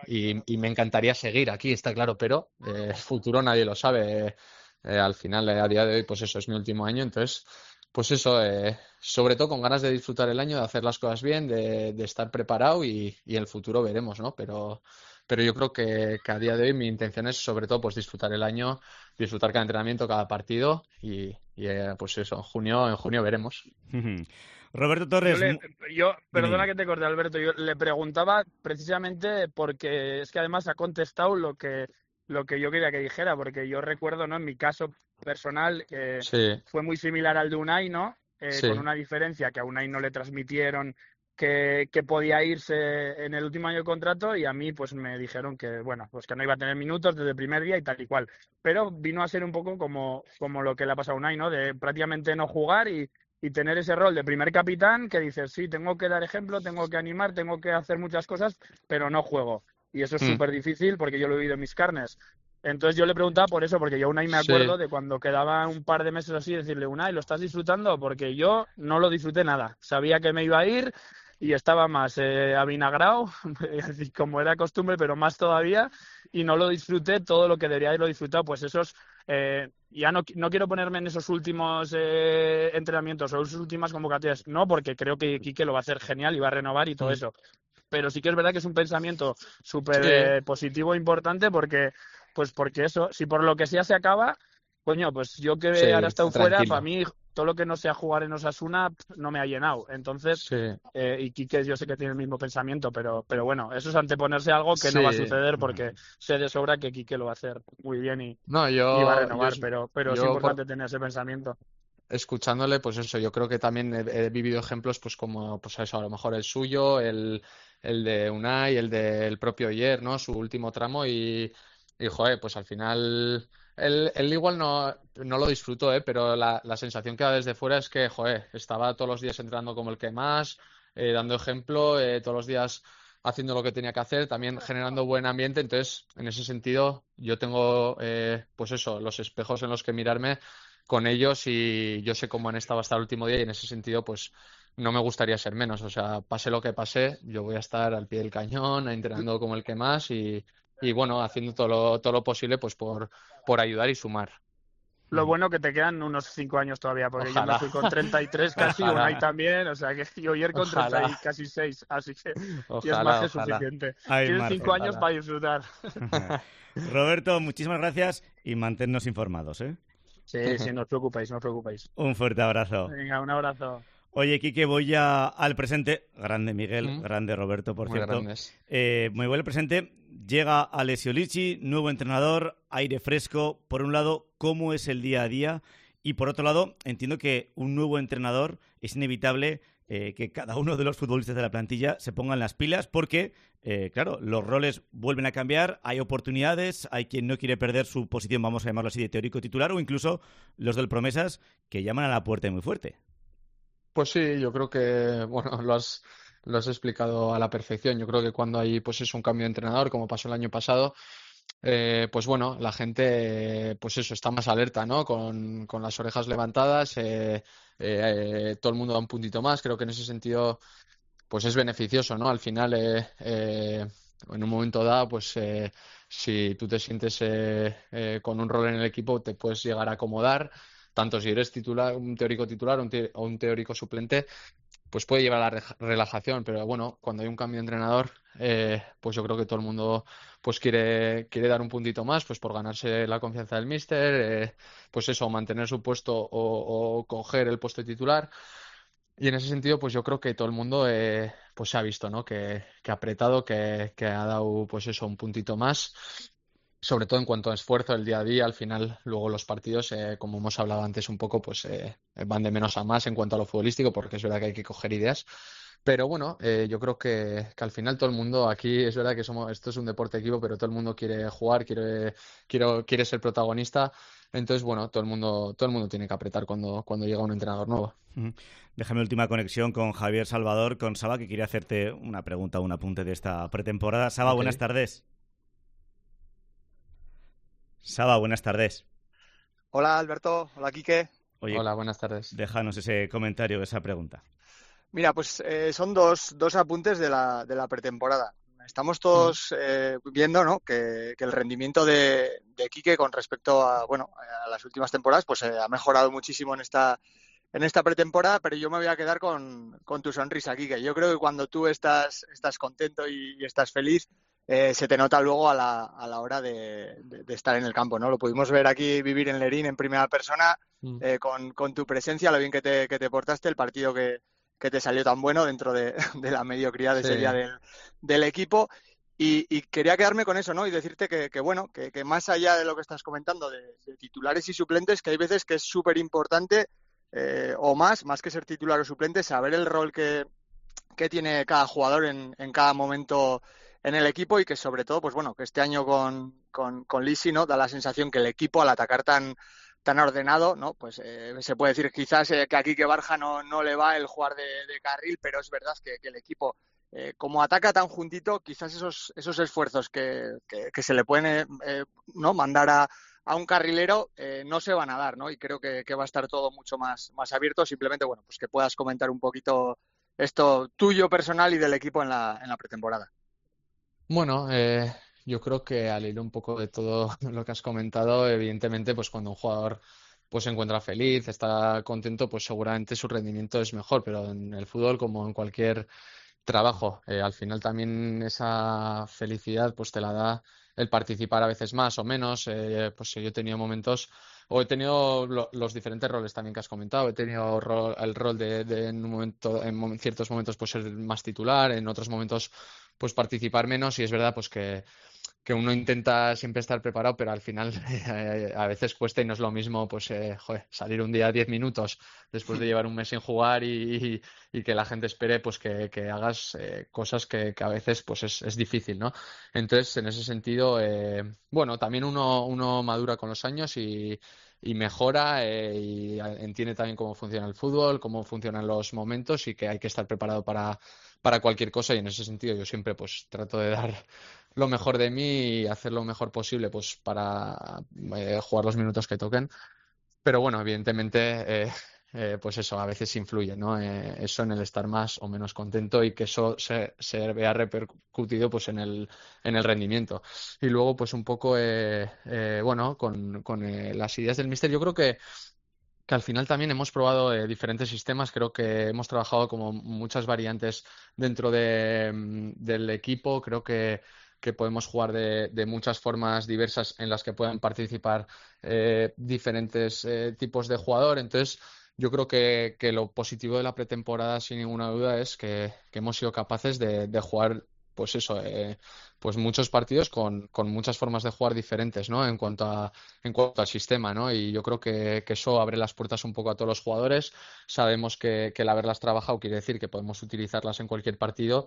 y me encantaría seguir aquí, está claro, pero el futuro nadie lo sabe. Al final, a día de hoy, pues eso es mi último año, entonces, pues eso, sobre todo con ganas de disfrutar el año, de hacer las cosas bien, de estar preparado y el futuro veremos, ¿no? Pero yo creo que a día de hoy mi intención es sobre todo pues disfrutar el año, disfrutar cada entrenamiento, cada partido y pues eso, en junio veremos. Roberto Torres. Perdona que te corte, Alberto. Yo le preguntaba precisamente porque es que además ha contestado lo que yo quería que dijera, porque yo recuerdo, ¿no? En mi caso personal, fue muy similar al de Unai, ¿no? Sí. Con una diferencia que a Unai no le transmitieron que podía irse en el último año de contrato y a mí pues me dijeron que, bueno, pues que no iba a tener minutos desde el primer día y tal y cual. Pero vino a ser un poco como lo que le ha pasado a Unai, ¿no? De prácticamente no jugar y tener ese rol de primer capitán que dices, sí, tengo que dar ejemplo, tengo que animar, tengo que hacer muchas cosas, pero no juego. Y eso es súper difícil porque yo lo he vivido en mis carnes. Entonces yo le preguntaba por eso, porque yo Unai me acuerdo de cuando quedaba un par de meses así, decirle, Unai, ¿lo estás disfrutando? Porque yo no lo disfruté nada. Sabía que me iba a ir y estaba más avinagrado, como era costumbre, pero más todavía, y no lo disfruté todo lo que debería haberlo disfrutado. Pues esos, ya no quiero ponerme en esos últimos entrenamientos o esas últimas convocatorias, no, porque creo que Quique lo va a hacer genial y va a renovar y todo eso. Pero sí que es verdad que es un pensamiento súper positivo e importante porque eso, si por lo que sea se acaba, coño, pues yo que ahora he estado fuera, para mí todo lo que no sea jugar en Osasuna no me ha llenado. Entonces, y Quique yo sé que tiene el mismo pensamiento, pero bueno, eso es anteponerse a algo que no va a suceder porque sé de sobra que Quique lo va a hacer muy bien y va a renovar, pero es importante tener ese pensamiento. Escuchándole, pues eso, yo creo que también he vivido ejemplos pues como pues eso, a lo mejor el suyo, el de Unai, el del propio Oyer, ¿no? Su último tramo y joder, pues al final él igual no lo disfrutó, pero la sensación que da desde fuera es que, joder, estaba todos los días entrando como el que más, dando ejemplo, todos los días haciendo lo que tenía que hacer, también generando buen ambiente. Entonces, en ese sentido, yo tengo, pues eso, los espejos en los que mirarme con ellos y yo sé cómo han estado hasta el último día y en ese sentido, pues no me gustaría ser menos. O sea, pase lo que pase, yo voy a estar al pie del cañón, entrenando como el que más y bueno, haciendo todo lo posible pues por ayudar y sumar. Lo bueno que te quedan unos 5 años todavía, porque yo me fui con 33 casi, Unai también, o sea que yo ayer con 30 y casi 6, así que y es más que suficiente. Tienes 5 años para disfrutar. Roberto, muchísimas gracias y manténnos informados, ¿eh? Sí, no os preocupéis, no os preocupéis. Un fuerte abrazo. Venga, un abrazo. Oye, Quique, voy ya al presente. Grande Miguel, grande Roberto, por cierto. Me voy al presente. Llega Alessio Lici, nuevo entrenador, aire fresco. Por un lado, ¿cómo es el día a día? Y por otro lado, entiendo que un nuevo entrenador es inevitable que cada uno de los futbolistas de la plantilla se pongan las pilas porque, claro, los roles vuelven a cambiar, hay oportunidades, hay quien no quiere perder su posición, vamos a llamarlo así, de teórico titular, o incluso los del promesas que llaman a la puerta muy fuerte. Pues sí, yo creo que, bueno, lo has explicado a la perfección. Yo creo que cuando hay, pues es un cambio de entrenador, como pasó el año pasado, pues bueno, la gente, pues eso, está más alerta, ¿no? Con las orejas levantadas, todo el mundo da un puntito más. Creo que en ese sentido, pues es beneficioso, ¿no? Al final, en un momento dado, pues si tú te sientes con un rol en el equipo, te puedes llegar a acomodar. Tanto si eres titular, un teórico titular o un teórico suplente, pues puede llevar a la relajación. Pero bueno, cuando hay un cambio de entrenador, pues yo creo que todo el mundo pues quiere dar un puntito más, pues por ganarse la confianza del míster, pues eso, mantener su puesto o coger el puesto de titular. Y en ese sentido, pues yo creo que todo el mundo pues se ha visto, ¿no? Que ha apretado, que ha dado pues eso, un puntito más. Sobre todo en cuanto a esfuerzo del día a día, al final luego los partidos, como hemos hablado antes un poco, pues van de menos a más en cuanto a lo futbolístico, porque es verdad que hay que coger ideas. Pero bueno, yo creo que al final todo el mundo aquí, es verdad que esto es un deporte equipo, pero todo el mundo quiere jugar, quiere ser protagonista. Entonces, bueno, todo el mundo tiene que apretar cuando llega un entrenador nuevo. Déjame última conexión con Javier Salvador, con Saba, que quería hacerte una pregunta, un apunte de esta pretemporada. Saba, buenas tardes. Saba, buenas tardes. Hola, Alberto. Hola, Quique. Oye, hola, buenas tardes. Déjanos ese comentario, esa pregunta. Mira, pues son dos apuntes de la pretemporada. Estamos todos viendo, ¿no?, que el rendimiento de Quique con respecto a las últimas temporadas pues ha mejorado muchísimo en esta pretemporada, pero yo me voy a quedar con tu sonrisa, Quique. Yo creo que cuando tú estás contento y estás feliz, se te nota luego a la hora de estar en el campo, ¿no? Lo pudimos ver aquí, vivir en Lerín en primera persona, con tu presencia, lo bien que te portaste, el partido que te salió tan bueno dentro de la mediocridad de ese día del equipo. Y quería quedarme con eso, ¿no? Y decirte que más allá de lo que estás comentando de titulares y suplentes, que hay veces que es súper importante, o más que ser titular o suplente, saber el rol que tiene cada jugador en cada momento en el equipo, y que sobre todo, pues bueno, que este año con Lisi, ¿no?, da la sensación que el equipo, al atacar tan ordenado, ¿no?, pues se puede decir quizás que aquí que Barja no le va el jugar de carril, pero es verdad que el equipo, como ataca tan juntito, quizás esos esfuerzos que se le pueden no mandar a un carrilero no se van a dar, ¿no? Y creo que va a estar todo mucho más abierto. Simplemente, bueno, pues que puedas comentar un poquito esto tuyo personal y del equipo en la pretemporada. Bueno, yo creo que al hilo un poco de todo lo que has comentado, evidentemente, pues cuando un jugador pues se encuentra feliz, está contento, pues seguramente su rendimiento es mejor, pero en el fútbol, como en cualquier trabajo, al final también esa felicidad pues te la da el participar a veces más o menos. Pues yo he tenido momentos, o he tenido los diferentes roles también que has comentado. He tenido el rol de en ciertos momentos pues ser más titular, en otros momentos pues participar menos, y es verdad pues que uno intenta siempre estar preparado, pero al final a veces cuesta, y no es lo mismo pues salir un día 10 minutos después de llevar un mes sin jugar y que la gente espere pues que hagas cosas que a veces pues es difícil, ¿no? Entonces, en ese sentido, bueno, también uno madura con los años y mejora, y entiende también cómo funciona el fútbol, cómo funcionan los momentos, y que hay que estar preparado para cualquier cosa, y en ese sentido yo siempre pues trato de dar lo mejor de mí y hacer lo mejor posible pues para jugar los minutos que toquen. Pero bueno, evidentemente pues eso a veces influye, ¿no? Eso en el estar más o menos contento, y que eso se vea repercutido pues en el rendimiento. Y luego pues un poco bueno, con las ideas del míster, yo creo que al final también hemos probado diferentes sistemas. Creo que hemos trabajado como muchas variantes dentro del equipo. Creo que podemos jugar de muchas formas diversas en las que puedan participar diferentes tipos de jugador. Entonces, yo creo que lo positivo de la pretemporada, sin ninguna duda, es que hemos sido capaces de jugar pues eso, pues muchos partidos con muchas formas de jugar diferentes, ¿no? En cuanto al sistema, ¿no? Y yo creo que eso abre las puertas un poco a todos los jugadores. Sabemos que el haberlas trabajado quiere decir que podemos utilizarlas en cualquier partido,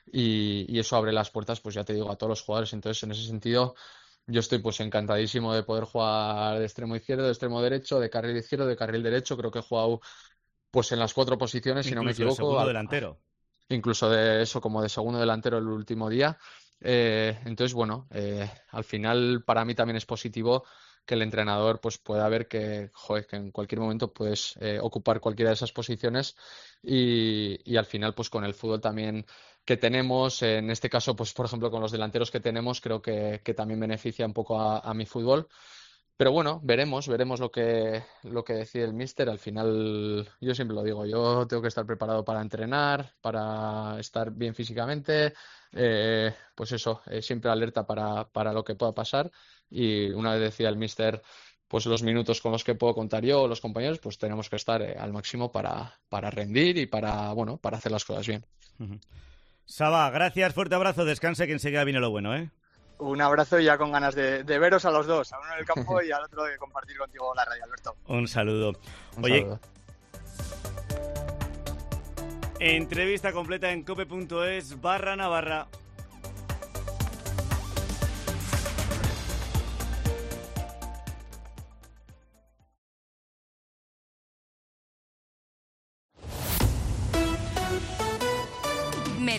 y eso abre las puertas, pues ya te digo, a todos los jugadores. Entonces, en ese sentido, yo estoy pues encantadísimo de poder jugar de extremo izquierdo, de extremo derecho, de carril izquierdo, de carril derecho. Creo que he jugado pues en las 4 posiciones, si no me equivoco. Segundo delantero. Incluso de eso, como de segundo delantero el último día. Entonces, bueno, al final para mí también es positivo que el entrenador pues pueda ver que en cualquier momento puedes ocupar cualquiera de esas posiciones, y al final pues con el fútbol también que tenemos, en este caso pues por ejemplo con los delanteros que tenemos, creo que también beneficia un poco a mi fútbol. Pero bueno, veremos lo que decide el míster. Al final, yo siempre lo digo, yo tengo que estar preparado para entrenar, para estar bien físicamente, pues eso, siempre alerta para lo que pueda pasar. Y una vez decida el míster pues los minutos con los que puedo contar yo o los compañeros, pues tenemos que estar al máximo para rendir y para hacer las cosas bien. Saba, gracias, fuerte abrazo, descanse, que enseguida viene lo bueno, ¿eh? Un abrazo, y ya con ganas de veros a los dos, a uno en el campo y al otro de compartir contigo la radio, Alberto. Un saludo. Saludo. Entrevista completa en cope.es/Navarra.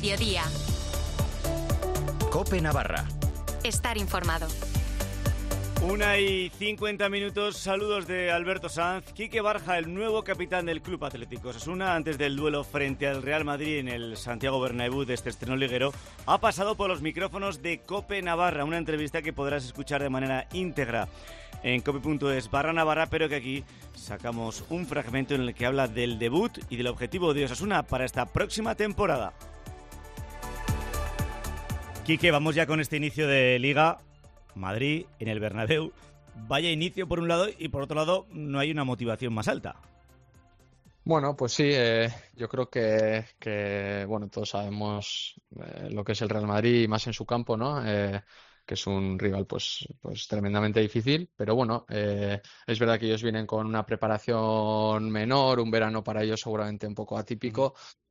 Mediodía. Cope Navarra. Estar informado. 1:50, saludos de Alberto Sanz. Quique Barja, el nuevo capitán del Club Atlético Osasuna, antes del duelo frente al Real Madrid en el Santiago Bernabéu de este estreno liguero, ha pasado por los micrófonos de COPE Navarra, una entrevista que podrás escuchar de manera íntegra en cope.es/Navarra, pero que aquí sacamos un fragmento en el que habla del debut y del objetivo de Osasuna para esta próxima temporada. Quique, vamos ya con este inicio de Liga. Madrid en el Bernabéu, vaya inicio por un lado y por otro lado no hay una motivación más alta. Bueno, pues sí, yo creo que bueno, todos sabemos lo que es el Real Madrid y más en su campo, ¿no? Que es un rival pues tremendamente difícil, pero bueno, es verdad que ellos vienen con una preparación menor, un verano para ellos seguramente un poco atípico.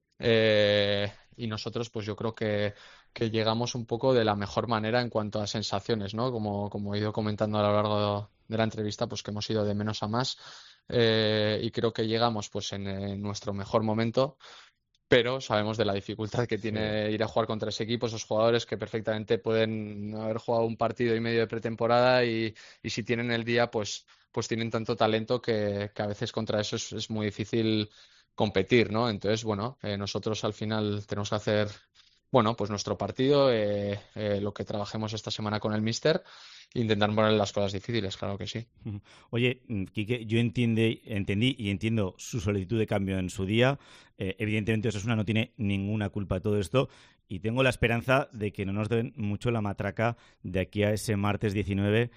Y nosotros pues yo creo que llegamos un poco de la mejor manera en cuanto a sensaciones, ¿no? Como he ido comentando a lo largo de la entrevista, pues que hemos ido de menos a más, y creo que llegamos pues en nuestro mejor momento, pero sabemos de la dificultad que tiene ir a jugar contra ese equipo, esos jugadores que perfectamente pueden haber jugado un partido y medio de pretemporada y si tienen el día pues tienen tanto talento que a veces contra eso es muy difícil competir, ¿no? Entonces, bueno, nosotros al final tenemos que hacer, bueno, pues nuestro partido, lo que trabajemos esta semana con el míster, intentar poner las cosas difíciles, claro que sí. Oye, Quique, yo entendí y entiendo su solicitud de cambio en su día. Evidentemente Osasuna no tiene ninguna culpa de todo esto y tengo la esperanza de que no nos den mucho la matraca de aquí a ese martes 19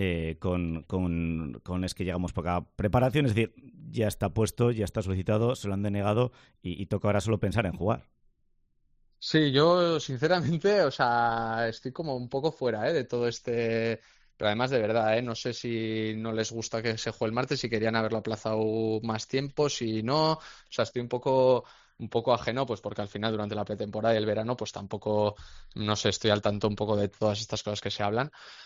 con es que llegamos poca preparación, es decir, ya está puesto, ya está solicitado, se lo han denegado y toca ahora solo pensar en jugar. Sí, yo sinceramente, o sea, estoy como un poco fuera, de todo este, pero además de verdad, no sé si no les gusta que se juegue el martes, si querían haberlo aplazado más tiempo, si no, o sea, estoy un poco ajeno, pues porque al final durante la pretemporada y el verano, pues tampoco, no sé, estoy al tanto un poco de todas estas cosas que se hablan,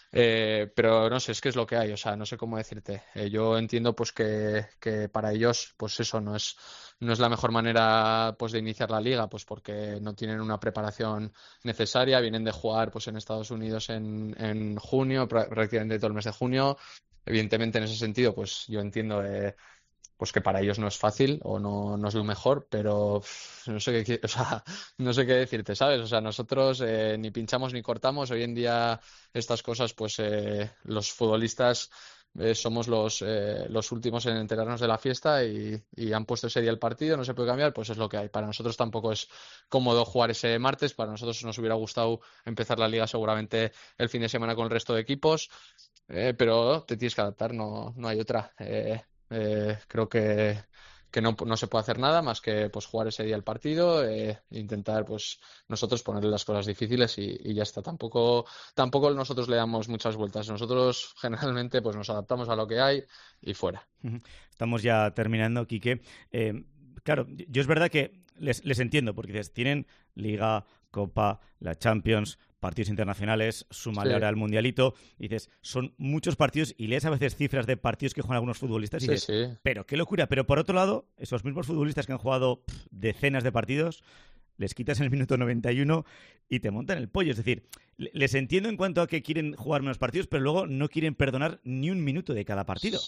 pero no sé, es que es lo que hay, o sea, no sé cómo decirte. Yo entiendo pues que para ellos, pues eso no es la mejor manera pues de iniciar la liga, pues porque no tienen una preparación necesaria, vienen de jugar pues en Estados Unidos en junio, prácticamente todo el mes de junio. Evidentemente en ese sentido, pues yo entiendo pues que para ellos no es fácil o no es lo mejor, pero no sé qué, o sea, no sé qué decirte, ¿sabes? O sea, nosotros ni pinchamos ni cortamos. Hoy en día estas cosas, pues los futbolistas somos los últimos en enterarnos de la fiesta y han puesto ese día el partido, no se puede cambiar, pues es lo que hay. Para nosotros tampoco es cómodo jugar ese martes, para nosotros nos hubiera gustado empezar la liga seguramente el fin de semana con el resto de equipos, pero te tienes que adaptar, no hay otra. Creo que no se puede hacer nada más que pues jugar ese día el partido, intentar pues nosotros ponerle las cosas difíciles y ya está. Tampoco nosotros le damos muchas vueltas. Nosotros generalmente pues nos adaptamos a lo que hay y fuera. Estamos ya terminando, Quique. Claro, yo es verdad que les entiendo, porque dices, tienen Liga, Copa, la Champions, partidos internacionales, súmale ahora al Mundialito, y dices, son muchos partidos y lees a veces cifras de partidos que juegan algunos futbolistas y dices, pero qué locura. Pero por otro lado, esos mismos futbolistas que han jugado decenas de partidos, les quitas en el minuto 91 y te montan el pollo. Es decir, les entiendo en cuanto a que quieren jugar menos partidos, pero luego no quieren perdonar ni un minuto de cada partido.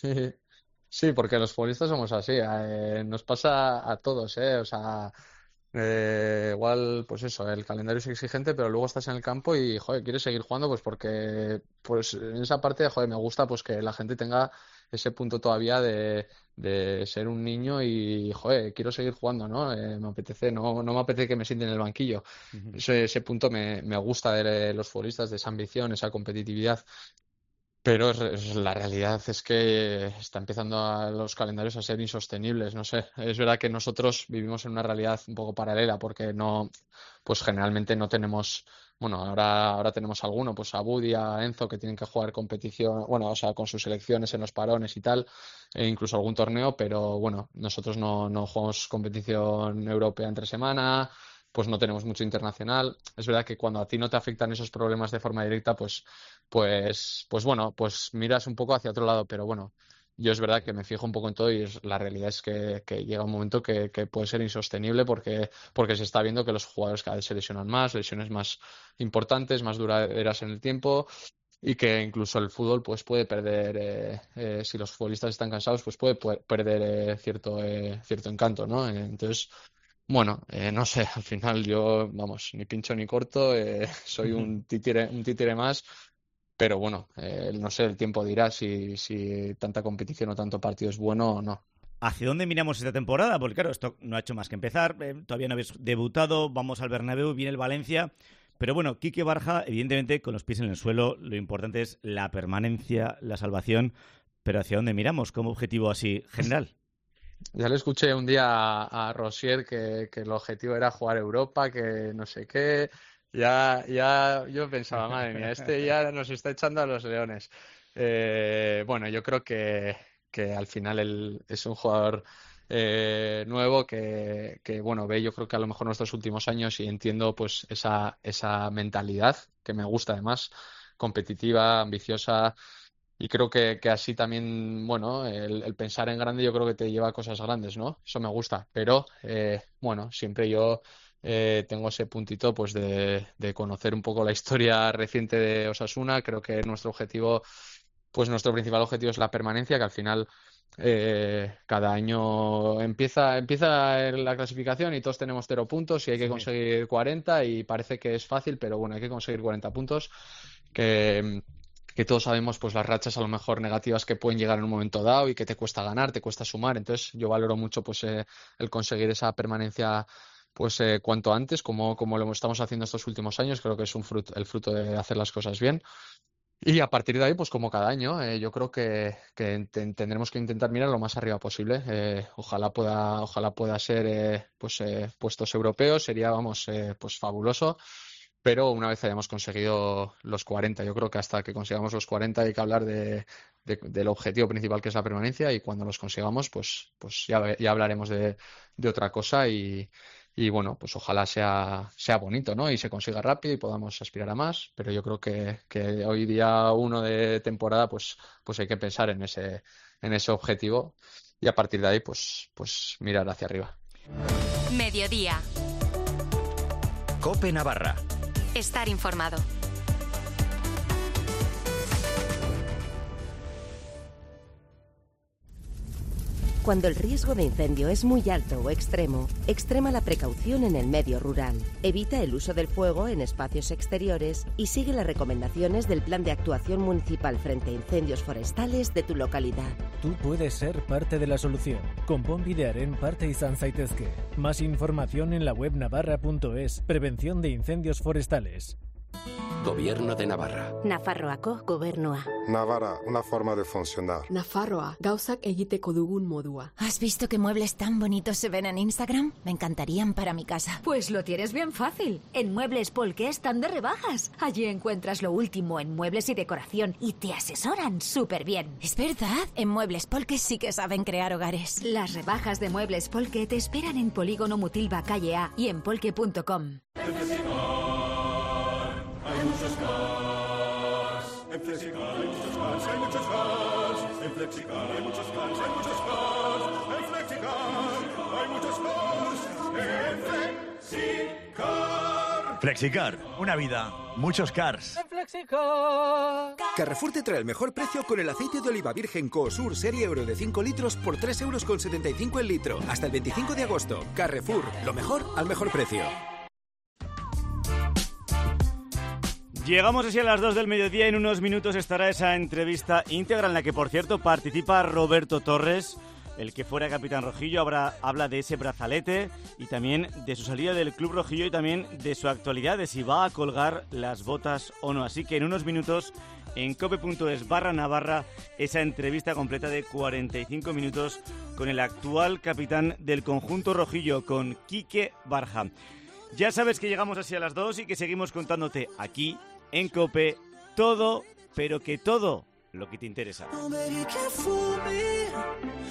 Sí, porque los futbolistas somos así, nos pasa a todos, o sea, igual, pues eso, el calendario es exigente, pero luego estás en el campo y, joder, quieres seguir jugando, pues porque, pues en esa parte, joder, me gusta pues que la gente tenga ese punto todavía de ser un niño y, joder, quiero seguir jugando, ¿no? Me apetece, no me apetece que me sienten en el banquillo. Ese punto me gusta de los futbolistas, de esa ambición, esa competitividad. Pero la realidad es que está empezando los calendarios a ser insostenibles. No sé, es verdad que nosotros vivimos en una realidad un poco paralela porque no, pues generalmente no tenemos, bueno, ahora tenemos alguno, pues a Budi, a Enzo, que tienen que jugar competición, bueno, o sea, con sus selecciones en los parones y tal, e incluso algún torneo, pero bueno, nosotros no jugamos competición europea entre semana, pues no tenemos mucho internacional. Es verdad que cuando a ti no te afectan esos problemas de forma directa, pues bueno, pues miras un poco hacia otro lado, pero bueno, yo es verdad que me fijo un poco en todo y la realidad es que llega un momento que puede ser insostenible porque se está viendo que los jugadores cada vez se lesionan más, lesiones más importantes, más duraderas en el tiempo. y que incluso el fútbol pues puede perder, si los futbolistas están cansados, pues puede perder cierto encanto, ¿no? Entonces, bueno, no sé, al final yo, vamos, ni pincho ni corto, soy un títere más, pero bueno, no sé, el tiempo dirá si tanta competición o tanto partido es bueno o no. ¿Hacia dónde miramos esta temporada? Porque claro, esto no ha hecho más que empezar, todavía no habéis debutado, vamos al Bernabéu, viene el Valencia, pero bueno, Quique Barja, evidentemente, con los pies en el suelo, lo importante es la permanencia, la salvación, pero ¿hacia dónde miramos como objetivo así general? Ya le escuché un día a Rosier que el objetivo era jugar Europa, que no sé qué. Ya yo pensaba, madre mía, ya nos está echando a los leones. Bueno, yo creo que al final él es un jugador nuevo que bueno, ve yo creo que a lo mejor nuestros últimos años y entiendo pues esa mentalidad que me gusta además, competitiva, ambiciosa. Y creo que así también, bueno, el pensar en grande yo creo que te lleva a cosas grandes, ¿no? Eso me gusta. Pero, bueno, siempre yo tengo ese puntito pues de conocer un poco la historia reciente de Osasuna. Creo que nuestro principal objetivo es la permanencia, que al final cada año empieza la clasificación y todos tenemos 0 puntos y hay que conseguir 40 y parece que es fácil, pero bueno, hay que conseguir 40 puntos que todos sabemos pues las rachas a lo mejor negativas que pueden llegar en un momento dado y que te cuesta ganar, te cuesta sumar. Entonces yo valoro mucho pues el conseguir esa permanencia pues cuanto antes, como lo estamos haciendo estos últimos años. Creo que es el fruto de hacer las cosas bien. Y a partir de ahí, pues como cada año, yo creo que tendremos que intentar mirar lo más arriba posible. Ojalá pueda ser puestos europeos, sería, vamos, pues fabuloso. Pero una vez hayamos conseguido los 40, yo creo que hasta que consigamos los 40 hay que hablar del objetivo principal, que es la permanencia, y cuando los consigamos, pues ya hablaremos de otra cosa y bueno, pues ojalá sea bonito, ¿no? Y se consiga rápido y podamos aspirar a más, pero yo creo que hoy día 1 de temporada, pues hay que pensar en ese objetivo y a partir de ahí, pues mirar hacia arriba. Mediodía. COPE Navarra. Estar informado. Cuando el riesgo de incendio es muy alto o extremo, extrema la precaución en el medio rural. Evita el uso del fuego en espacios exteriores y sigue las recomendaciones del Plan de Actuación Municipal frente a incendios forestales de tu localidad. Tú puedes ser parte de la solución. Konpon bidearen parte izan zaitezke. Más información en la web navarra.es. Prevención de incendios forestales. Gobierno de Navarra. Nafarroako gobernua. Navarra, una forma de funcionar. Nafarroa, gauzak egiteko dugun modua. ¿Has visto qué muebles tan bonitos se ven en Instagram? Me encantarían para mi casa. Pues lo tienes bien fácil. En Muebles Polke están de rebajas. Allí encuentras lo último en muebles y decoración y te asesoran súper bien. ¿Es verdad? En Muebles Polke sí que saben crear hogares. Las rebajas de Muebles Polke te esperan en Polígono Mutilva, calle A y en polke.com. Hay muchos cars. En Flexicar hay muchos cars, hay muchos cars. En Flexicar hay muchos cars, hay muchos cars. En Flexicar hay muchos cars. En Flexicar. Flexicar, una vida, muchos cars. En Flexicar. Carrefour te trae el mejor precio con el aceite de oliva virgen Coosur serie Euro de 5 litros por 3,75 € el litro. Hasta el 25 de agosto. Carrefour, lo mejor al mejor precio. Llegamos así a las 2 del mediodía. En unos minutos estará esa entrevista íntegra en la que, por cierto, participa Roberto Torres, el que fuera capitán rojillo. Habla de ese brazalete y también de su salida del club rojillo y también de su actualidad, de si va a colgar las botas o no. Así que en unos minutos en cope.es/Navarra esa entrevista completa de 45 minutos con el actual capitán del conjunto rojillo, con Quique Barja. Ya sabes que llegamos así a las 2 y que seguimos contándote aquí en COPE todo, pero que todo lo que te interesa. Oh, baby, care for me.